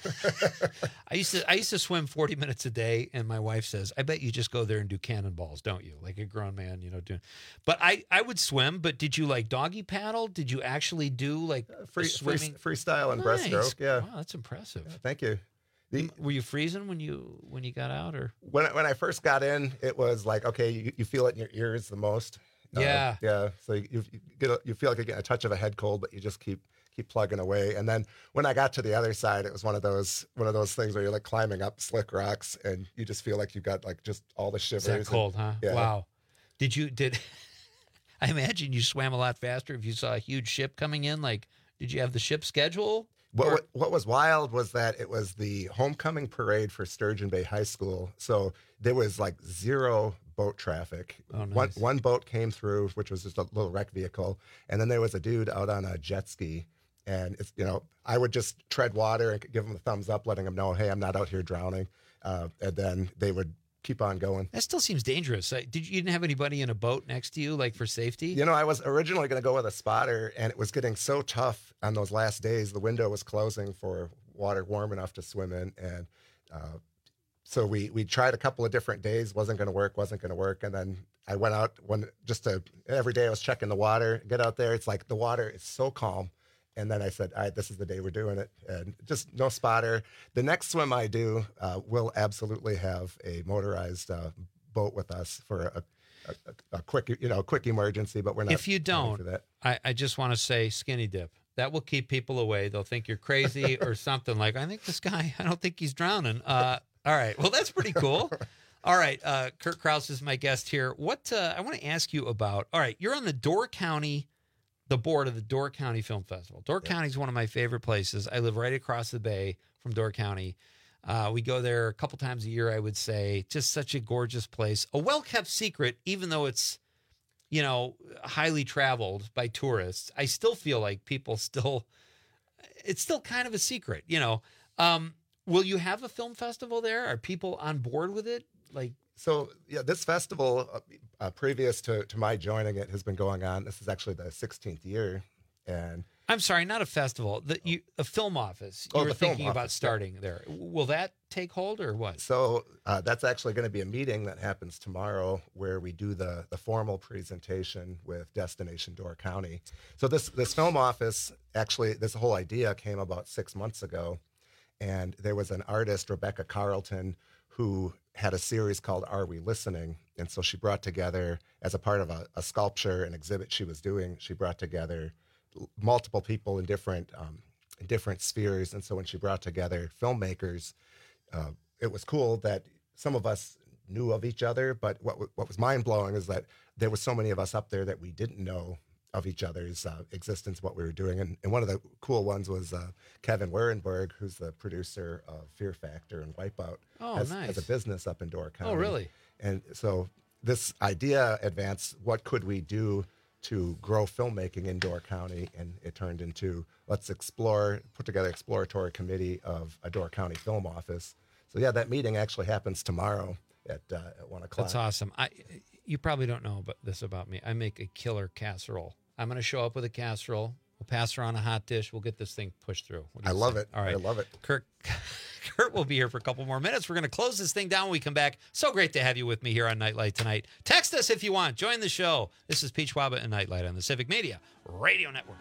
S13: I used to swim 40 minutes a day, and my wife says, "I bet you just go there and do cannonballs, don't you? Like a grown man, doing." But I would swim. But did you like doggy paddle? Did you actually do like
S21: freestyle and breaststroke? Yeah.
S13: Wow, that's impressive.
S21: Yeah, thank you.
S13: Were you freezing when you got out, or
S21: when I first got in, it was like, okay, you feel it in your ears the most.
S13: Yeah.
S21: So you feel like you're getting a touch of a head cold, but you just keep plugging away. And then when I got to the other side, it was one of those things where you're like climbing up slick rocks, and you just feel like you got like just all the shivers.
S13: It's that cold, huh?
S21: Yeah.
S13: Wow. Did I imagine you swam a lot faster if you saw a huge ship coming in? Like, did you have the ship schedule?
S21: What was wild was that it was the homecoming parade for Sturgeon Bay High School. So there was like zero boat traffic.
S13: Oh, nice.
S21: One boat came through, which was just a little wreck vehicle. And then there was a dude out on a jet ski. And it's, I would just tread water and give him a thumbs up, letting him know, hey, I'm not out here drowning. And then they would keep on going.
S13: That still seems dangerous. You didn't have anybody in a boat next to you, like for safety?
S21: I was originally going to go with a spotter, and it was getting so tough on those last days. The window was closing for water warm enough to swim in. And so we tried a couple of different days. Wasn't going to work. And then I went out every day I was checking the water, get out there. It's like the water is so calm. And then I said, all right, this is the day we're doing it. And just no spotter. The next swim I do will absolutely have a motorized boat with us for a quick emergency, but we're not.
S13: If you don't,
S21: for that.
S13: I just want to say skinny dip. That will keep people away. They'll think you're crazy or something like, I think this guy, I don't think he's drowning. All right. Well, that's pretty cool. All right. Kurt Krause is my guest here. What I want to ask you about, all right, you're on the board of the Door County Film Festival. Door County is one of my favorite places. I live right across the bay from Door County. We go there a couple times a year, I would say. Just such a gorgeous place. A well-kept secret, even though it's, highly traveled by tourists. I still feel like it's still kind of a secret, Will you have a film festival there? Are people on board with it?
S21: So, this festival, previous to my joining it, has been going on. This is actually the 16th year. And
S13: I'm sorry, not a festival. A film office. You were thinking about starting there. Will that take hold or what?
S21: So that's actually going to be a meeting that happens tomorrow where we do the formal presentation with Destination Door County. So this film office, actually, this whole idea came about 6 months ago. And there was an artist, Rebecca Carlton, who had a series called Are We Listening? And so she brought together, as a part of a sculpture, an exhibit she was doing, she brought together multiple people in different spheres. And so when she brought together filmmakers, it was cool that some of us knew of each other, but what was mind-blowing is that there were so many of us up there that we didn't know of each other's existence, what we were doing. And one of the cool ones was Kevin Werenberg, who's the producer of Fear Factor and Wipeout,
S13: nice.
S21: Has a business up in Door County.
S13: Oh, really?
S21: And so this idea advanced, what could we do to grow filmmaking in Door County? And it turned into, let's put together an exploratory committee of a Door County film office. So yeah, that meeting actually happens tomorrow at 1 o'clock.
S13: That's awesome. You probably don't know this about me. I make a killer casserole. I'm going to show up with a casserole. We'll pass around a hot dish. We'll get this thing pushed through.
S21: I love it.
S13: All right.
S21: I love it.
S13: Kurt will be here for a couple more minutes. We're going to close this thing down when we come back. So great to have you with me here on Nightlight tonight. Text us if you want. Join the show. This is Pete Schwaba and Nightlight on the Civic Media Radio Network.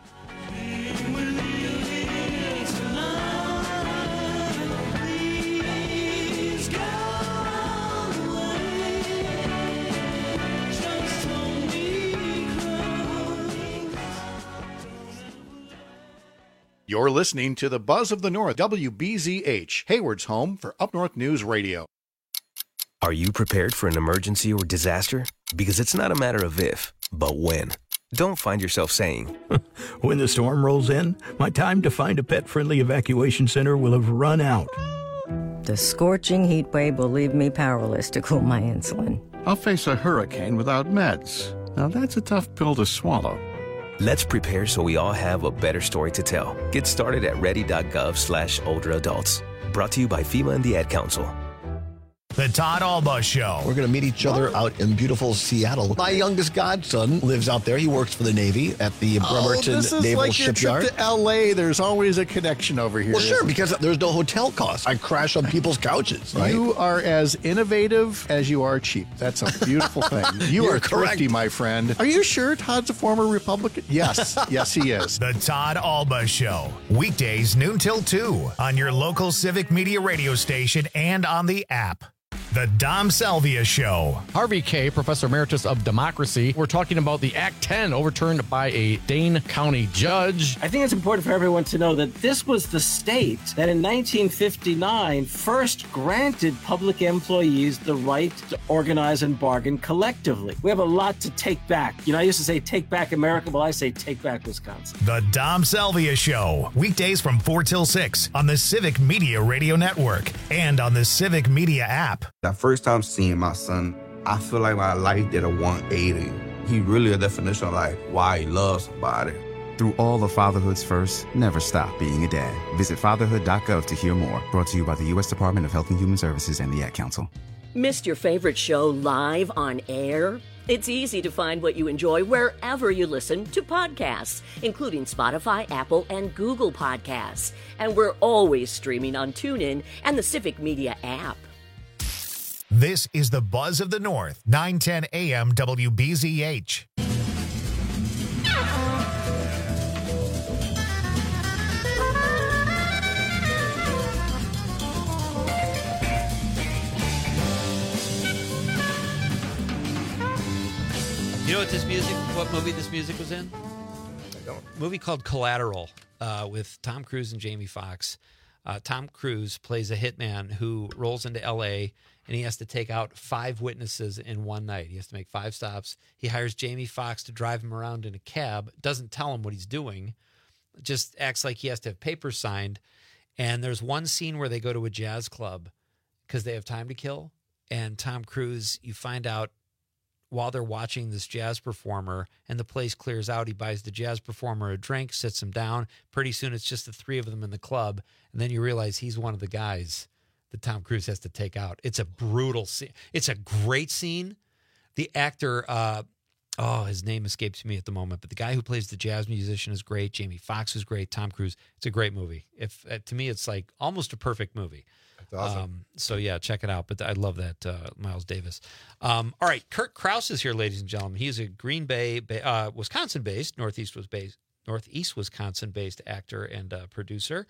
S10: You're listening to the Buzz of the North, WBZH, Hayward's home for Up North News Radio.
S11: Are you prepared for an emergency or disaster? Because it's not a matter of if, but when. Don't find yourself saying,
S12: when the storm rolls in, my time to find a pet-friendly evacuation center will have run out.
S15: The scorching heat wave will leave me powerless to cool my insulin.
S17: I'll face a hurricane without meds. Now that's a tough pill to swallow.
S11: Let's prepare so we all have a better story to tell. Get started at ready.gov/older adults. Brought to you by FEMA and the Ad Council.
S1: The Todd Alba Show.
S8: We're going to meet each other out in beautiful Seattle. My youngest godson lives out there. He works for the Navy at the Bremerton
S9: this is
S8: Naval
S9: like your
S8: Shipyard.
S9: trip to L.A. There's always a connection over here.
S8: Well, sure, because there's no hotel costs. I crash on people's couches, right?
S9: You are as innovative as you are cheap. That's a beautiful thing. You
S8: You're
S9: are thrifty, my friend. Are you sure Todd's a former Republican? Yes. Yes, he is.
S1: The Todd Alba Show. Weekdays noon till 2 on your local Civic Media radio station and on the app. The Dom Salvia Show.
S18: Harvey Kaye, Professor Emeritus of Democracy. We're talking about the Act 10 overturned by a Dane County judge.
S25: I think it's important for everyone to know that this was the state that in 1959 first granted public employees the right to organize and bargain collectively. We have a lot to take back. You know, I used to say take back America. Well, I say take back Wisconsin.
S1: The Dom Salvia Show. Weekdays from 4 till 6 on the Civic Media Radio Network and on the Civic Media app.
S28: That first time seeing my son, I feel like my life did a 180. He really a definition of like why he loves somebody.
S29: Through all of fatherhood's first, never stop being a dad. Visit fatherhood.gov to hear more. Brought to you by the U.S. Department of Health and Human Services and the Ad Council.
S30: Missed your favorite show live on air? It's easy to find what you enjoy wherever you listen to podcasts, including Spotify, Apple, and Google Podcasts. And we're always streaming on TuneIn and the Civic Media app.
S1: This is the Buzz of the North, 910 AM WBZH.
S13: You know what movie this music was in?
S21: I don't.
S13: A movie called Collateral with Tom Cruise and Jamie Foxx. Tom Cruise plays a hitman who rolls into L.A., and he has to take out 5 witnesses in one night. He has to make 5 stops. He hires Jamie Foxx to drive him around in a cab, doesn't tell him what he's doing, just acts like he has to have papers signed. And there's one scene where they go to a jazz club because they have time to kill. And Tom Cruise, you find out while they're watching this jazz performer and the place clears out, he buys the jazz performer a drink, sits him down. Pretty soon it's just the 3 of them in the club. And then you realize he's one of the guys that Tom Cruise has to take out. It's a brutal scene. It's a great scene. The actor, his name escapes me at the moment, but the guy who plays the jazz musician is great. Jamie Foxx is great. Tom Cruise. It's a great movie. To me, it's like almost a perfect movie.
S21: That's awesome.
S13: So yeah, check it out. But I love that Miles Davis. All right, Kurt Krause is here, ladies and gentlemen. He's a Green Bay, Wisconsin-based, Northeast Wisconsin-based actor and producer.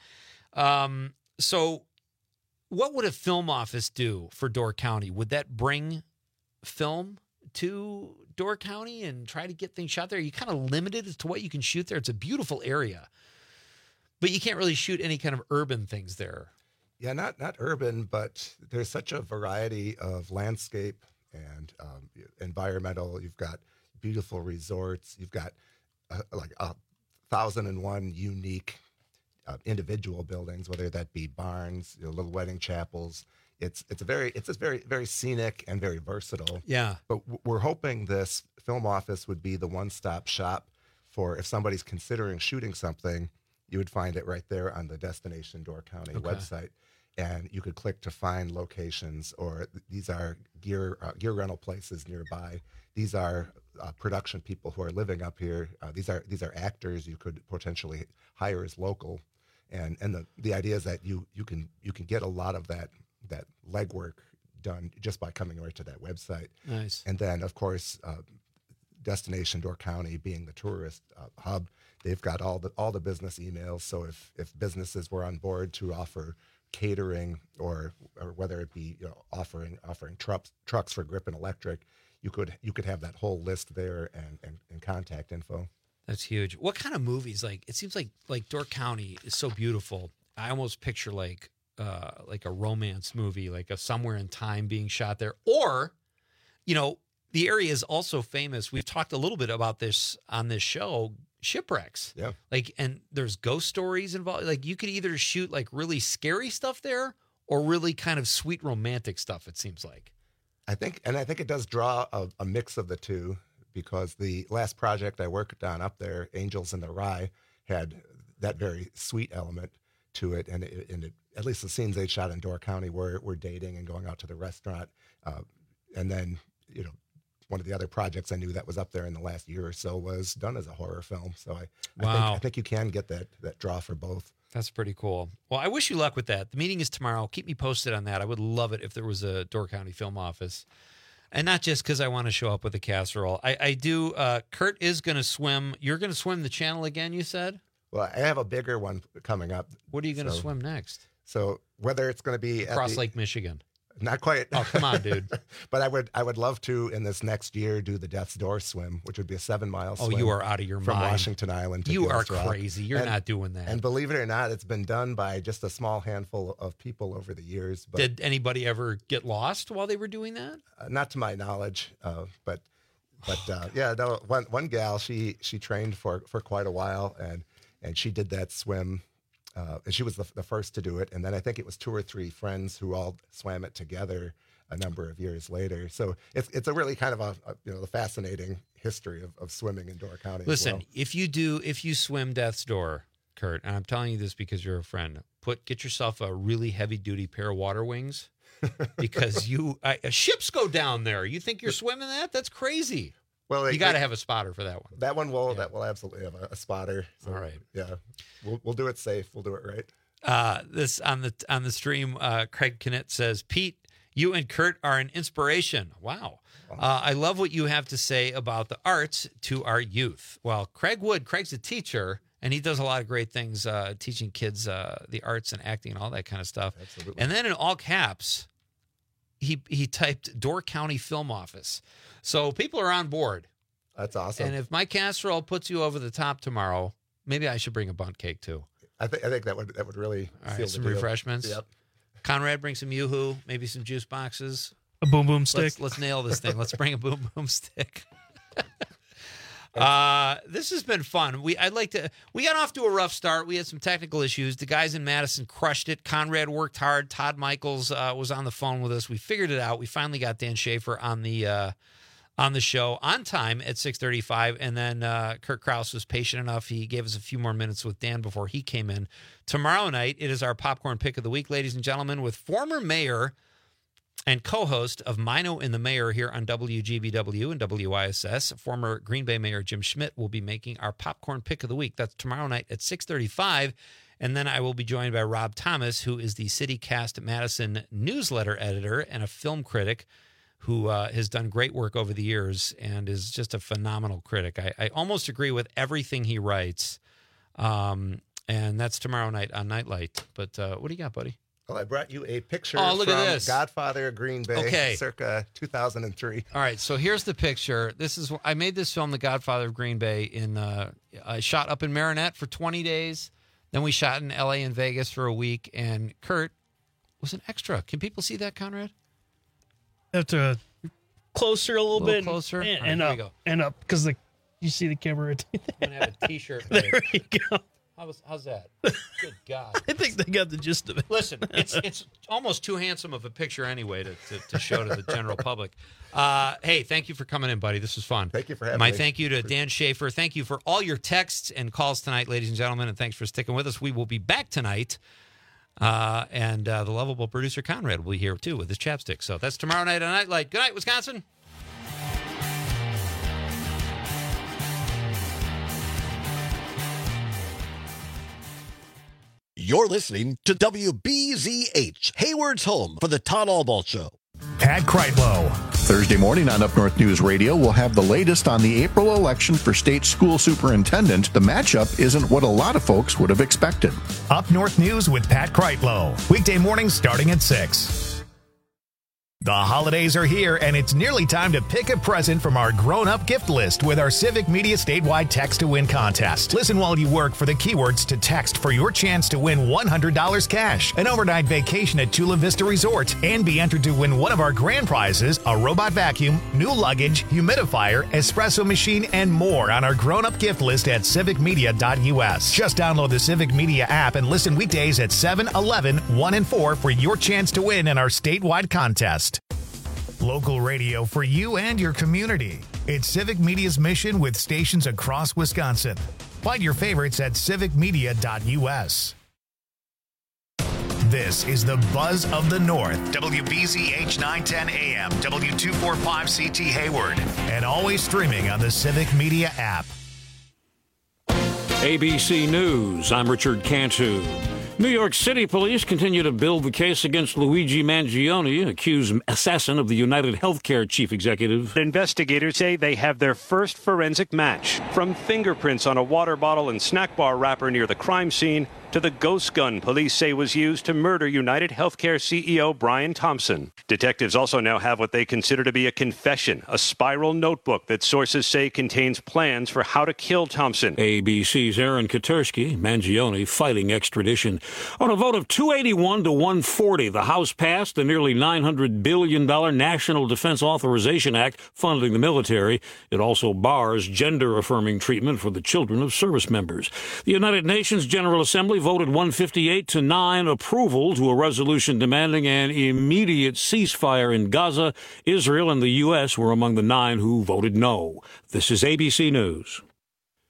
S13: So what would a film office do for Door County? Would that bring film to Door County and try to get things shot there? Are you kind of limited as to what you can shoot there? It's a beautiful area, but you can't really shoot any kind of urban things there.
S21: Yeah, not urban, but there's such a variety of landscape and environmental. You've got beautiful resorts. You've got like 1,001 unique individual buildings, whether that be barns, little wedding chapels. It's very scenic and very versatile.
S13: Yeah.
S21: But we're hoping this film office would be the one-stop shop for if somebody's considering shooting something, you would find it right there on the Destination Door County website. And you could click to find locations, or these are gear rental places nearby. These are production people who are living up here. These are actors you could potentially hire as local, and the idea is that you can get a lot of that legwork done just by coming right to that website.
S13: Nice.
S21: And then of course, Destination Door County being the tourist hub, they've got all the business emails. So if businesses were on board to offer catering or whether it be offering trucks for Griffin Electric, you could have that whole list there and contact info.
S13: That's huge. What kind of movies? Like, it seems like Door County is so beautiful. I almost picture like a romance movie, like a Somewhere in Time being shot there. Or, the area is also famous. We've talked a little bit about this on this show, shipwrecks.
S21: Yeah.
S13: Like, and there's ghost stories involved. Like, you could either shoot like really scary stuff there or really kind of sweet romantic stuff, it seems like.
S21: I think it does draw a mix of the two, because the last project I worked on up there, Angels in the Rye, had that very sweet element to it. And at least the scenes they shot in Door County were dating and going out to the restaurant. And then, one of the other projects I knew that was up there in the last year or so was done as a horror film. So I think you can get that draw for both.
S13: That's pretty cool. Well, I wish you luck with that. The meeting is tomorrow. Keep me posted on that. I would love it if there was a Door County film office. And not just because I want to show up with a casserole. I do. Kurt is going to swim. You're going to swim the channel again, you said?
S21: Well, I have a bigger one coming up.
S13: What are you going to swim next?
S21: So whether it's going to be
S13: across Lake Michigan.
S21: Not quite.
S13: Oh, come on, dude.
S21: But I would love to, in this next year, do the Death's Door swim, which would be a 7-mile swim.
S13: Oh, you are out of your
S21: from
S13: mind.
S21: Washington Island to
S13: You are
S21: Gills Rock.
S13: crazy. You're not doing that.
S21: And believe it or not, it's been done by just a small handful of people over the years. But
S13: did anybody ever get lost while they were doing that?
S21: Not to my knowledge, but yeah, no. One gal, she trained for quite a while, and she did that swim. And she was the first to do it. And then I think it was 2 or 3 friends who all swam it together a number of years later. So it's a really kind of a fascinating history of swimming in Door County.
S13: Listen, if you swim Death's Door, Kurt, and I'm telling you this because you're a friend, get yourself a really heavy duty pair of water wings, because ships go down there. You think you're swimming that? That's crazy. Well, you got to have a spotter for that one.
S21: That one will absolutely have a spotter. So,
S13: all right.
S21: Yeah. We'll do it safe. We'll do it right.
S13: This on the stream, Craig Knitt says, Pete, you and Kurt are an inspiration. Wow. I love what you have to say about the arts to our youth. Well, Craig's a teacher, and he does a lot of great things, teaching kids the arts and acting and all that kind of stuff.
S21: Absolutely.
S13: And then in all caps, he typed Door County Film Office. So people are on board.
S21: That's awesome.
S13: And if my casserole puts you over the top tomorrow, maybe I should bring a bundt cake too.
S21: I think that would really
S13: all
S21: seal
S13: right, some
S21: the deal.
S13: Refreshments.
S21: Yep.
S13: Conrad, bring some Yoo-Hoo, maybe some juice boxes.
S14: A boom boom stick.
S13: Let's nail this thing. Let's bring a boom boom stick. This has been fun. We got off to a rough start. We had some technical issues. The guys in Madison crushed it. Conrad worked hard. Todd Michaels was on the phone with us. We figured it out. We finally got Dan Schaefer on the show on time at 6:35, and then Kurt Krause was patient enough. He gave us a few more minutes with Dan before he came in. Tomorrow night, it is our popcorn pick of the week, ladies and gentlemen, with former mayor and co-host of Mino and the Mayor here on WGBW and WISS, former Green Bay Mayor Jim Schmidt will be making our popcorn pick of the week. That's tomorrow night at 6:35, and then I will be joined by Rob Thomas, who is the CityCast Madison newsletter editor and a film critic who has done great work over the years and is just a phenomenal critic. I almost agree with everything he writes, and that's tomorrow night on Nightlight. But what do you got, buddy?
S21: Well, I brought you a picture
S13: look
S21: from
S13: at this.
S21: Godfather of Green Bay, circa 2003.
S13: All right, so here's the picture. I made this film, The Godfather of Green Bay, I shot up in Marinette for 20 days. Then we shot in L.A. and Vegas for a week, and Kurt was an extra. Can people see that, Conrad?
S14: Have to closer a little bit.
S13: Closer?
S14: And
S13: right,
S14: up. And up, because you see the camera.
S13: I'm going to have a T-shirt.
S14: There you go.
S13: How's that? Good God.
S14: I think they got the gist of it.
S13: Listen, it's almost too handsome of a picture anyway to show to the general public. Hey, thank you for coming in, buddy. This was fun.
S21: Thank you for having me.
S13: My thank you to Dan Schaefer. Thank you for all your texts and calls tonight, ladies and gentlemen, and thanks for sticking with us. We will be back tonight, and the lovable producer Conrad will be here, too, with his chapstick. So that's tomorrow night on Nightlight. Good night, Wisconsin.
S8: You're listening to WBZH, Hayward's home for the Todd Albaugh Show.
S1: Pat Kreitlow.
S10: Thursday morning on Up North News Radio, we'll have the latest on the April election for state school superintendent. The matchup isn't what a lot of folks would have expected.
S1: Up North News with Pat Kreitlow. Weekday mornings starting at 6. The holidays are here, and it's nearly time to pick a present from our grown-up gift list with our Civic Media statewide Text to Win contest. Listen while you work for the keywords to text for your chance to win $100 cash, an overnight vacation at Chula Vista Resort, and be entered to win one of our grand prizes, a robot vacuum, new luggage, humidifier, espresso machine, and more on our grown-up gift list at civicmedia.us. Just download the Civic Media app and listen weekdays at 7, 11, 1, and 4 for your chance to win in our statewide contest. Local radio for you and your community. It's Civic Media's mission with stations across Wisconsin. Find your favorites at civicmedia.us. This is the Buzz of the North. WBZH 910 AM, W245CT Hayward, and always streaming on the Civic Media app.
S2: ABC News, I'm Richard Cantu. New York City police continue to build the case against Luigi Mangione, accused assassin of the United Healthcare chief executive.
S4: Investigators say they have their first forensic match. From fingerprints on a water bottle and snack bar wrapper near the crime scene to the ghost gun police say was used to murder United Healthcare CEO Brian Thompson. Detectives also now have what they consider to be a confession, a spiral notebook that sources say contains plans for how to kill Thompson.
S2: ABC's Aaron Katersky, Mangione fighting extradition. On a vote of 281 to 140, the House passed the nearly $900 billion National Defense Authorization Act funding the military. It also bars gender-affirming treatment for the children of service members. The United Nations General Assembly voted 158 to 9 approval to a resolution demanding an immediate ceasefire in Gaza. Israel and the U.S. were among the 9 who voted no. This is ABC News.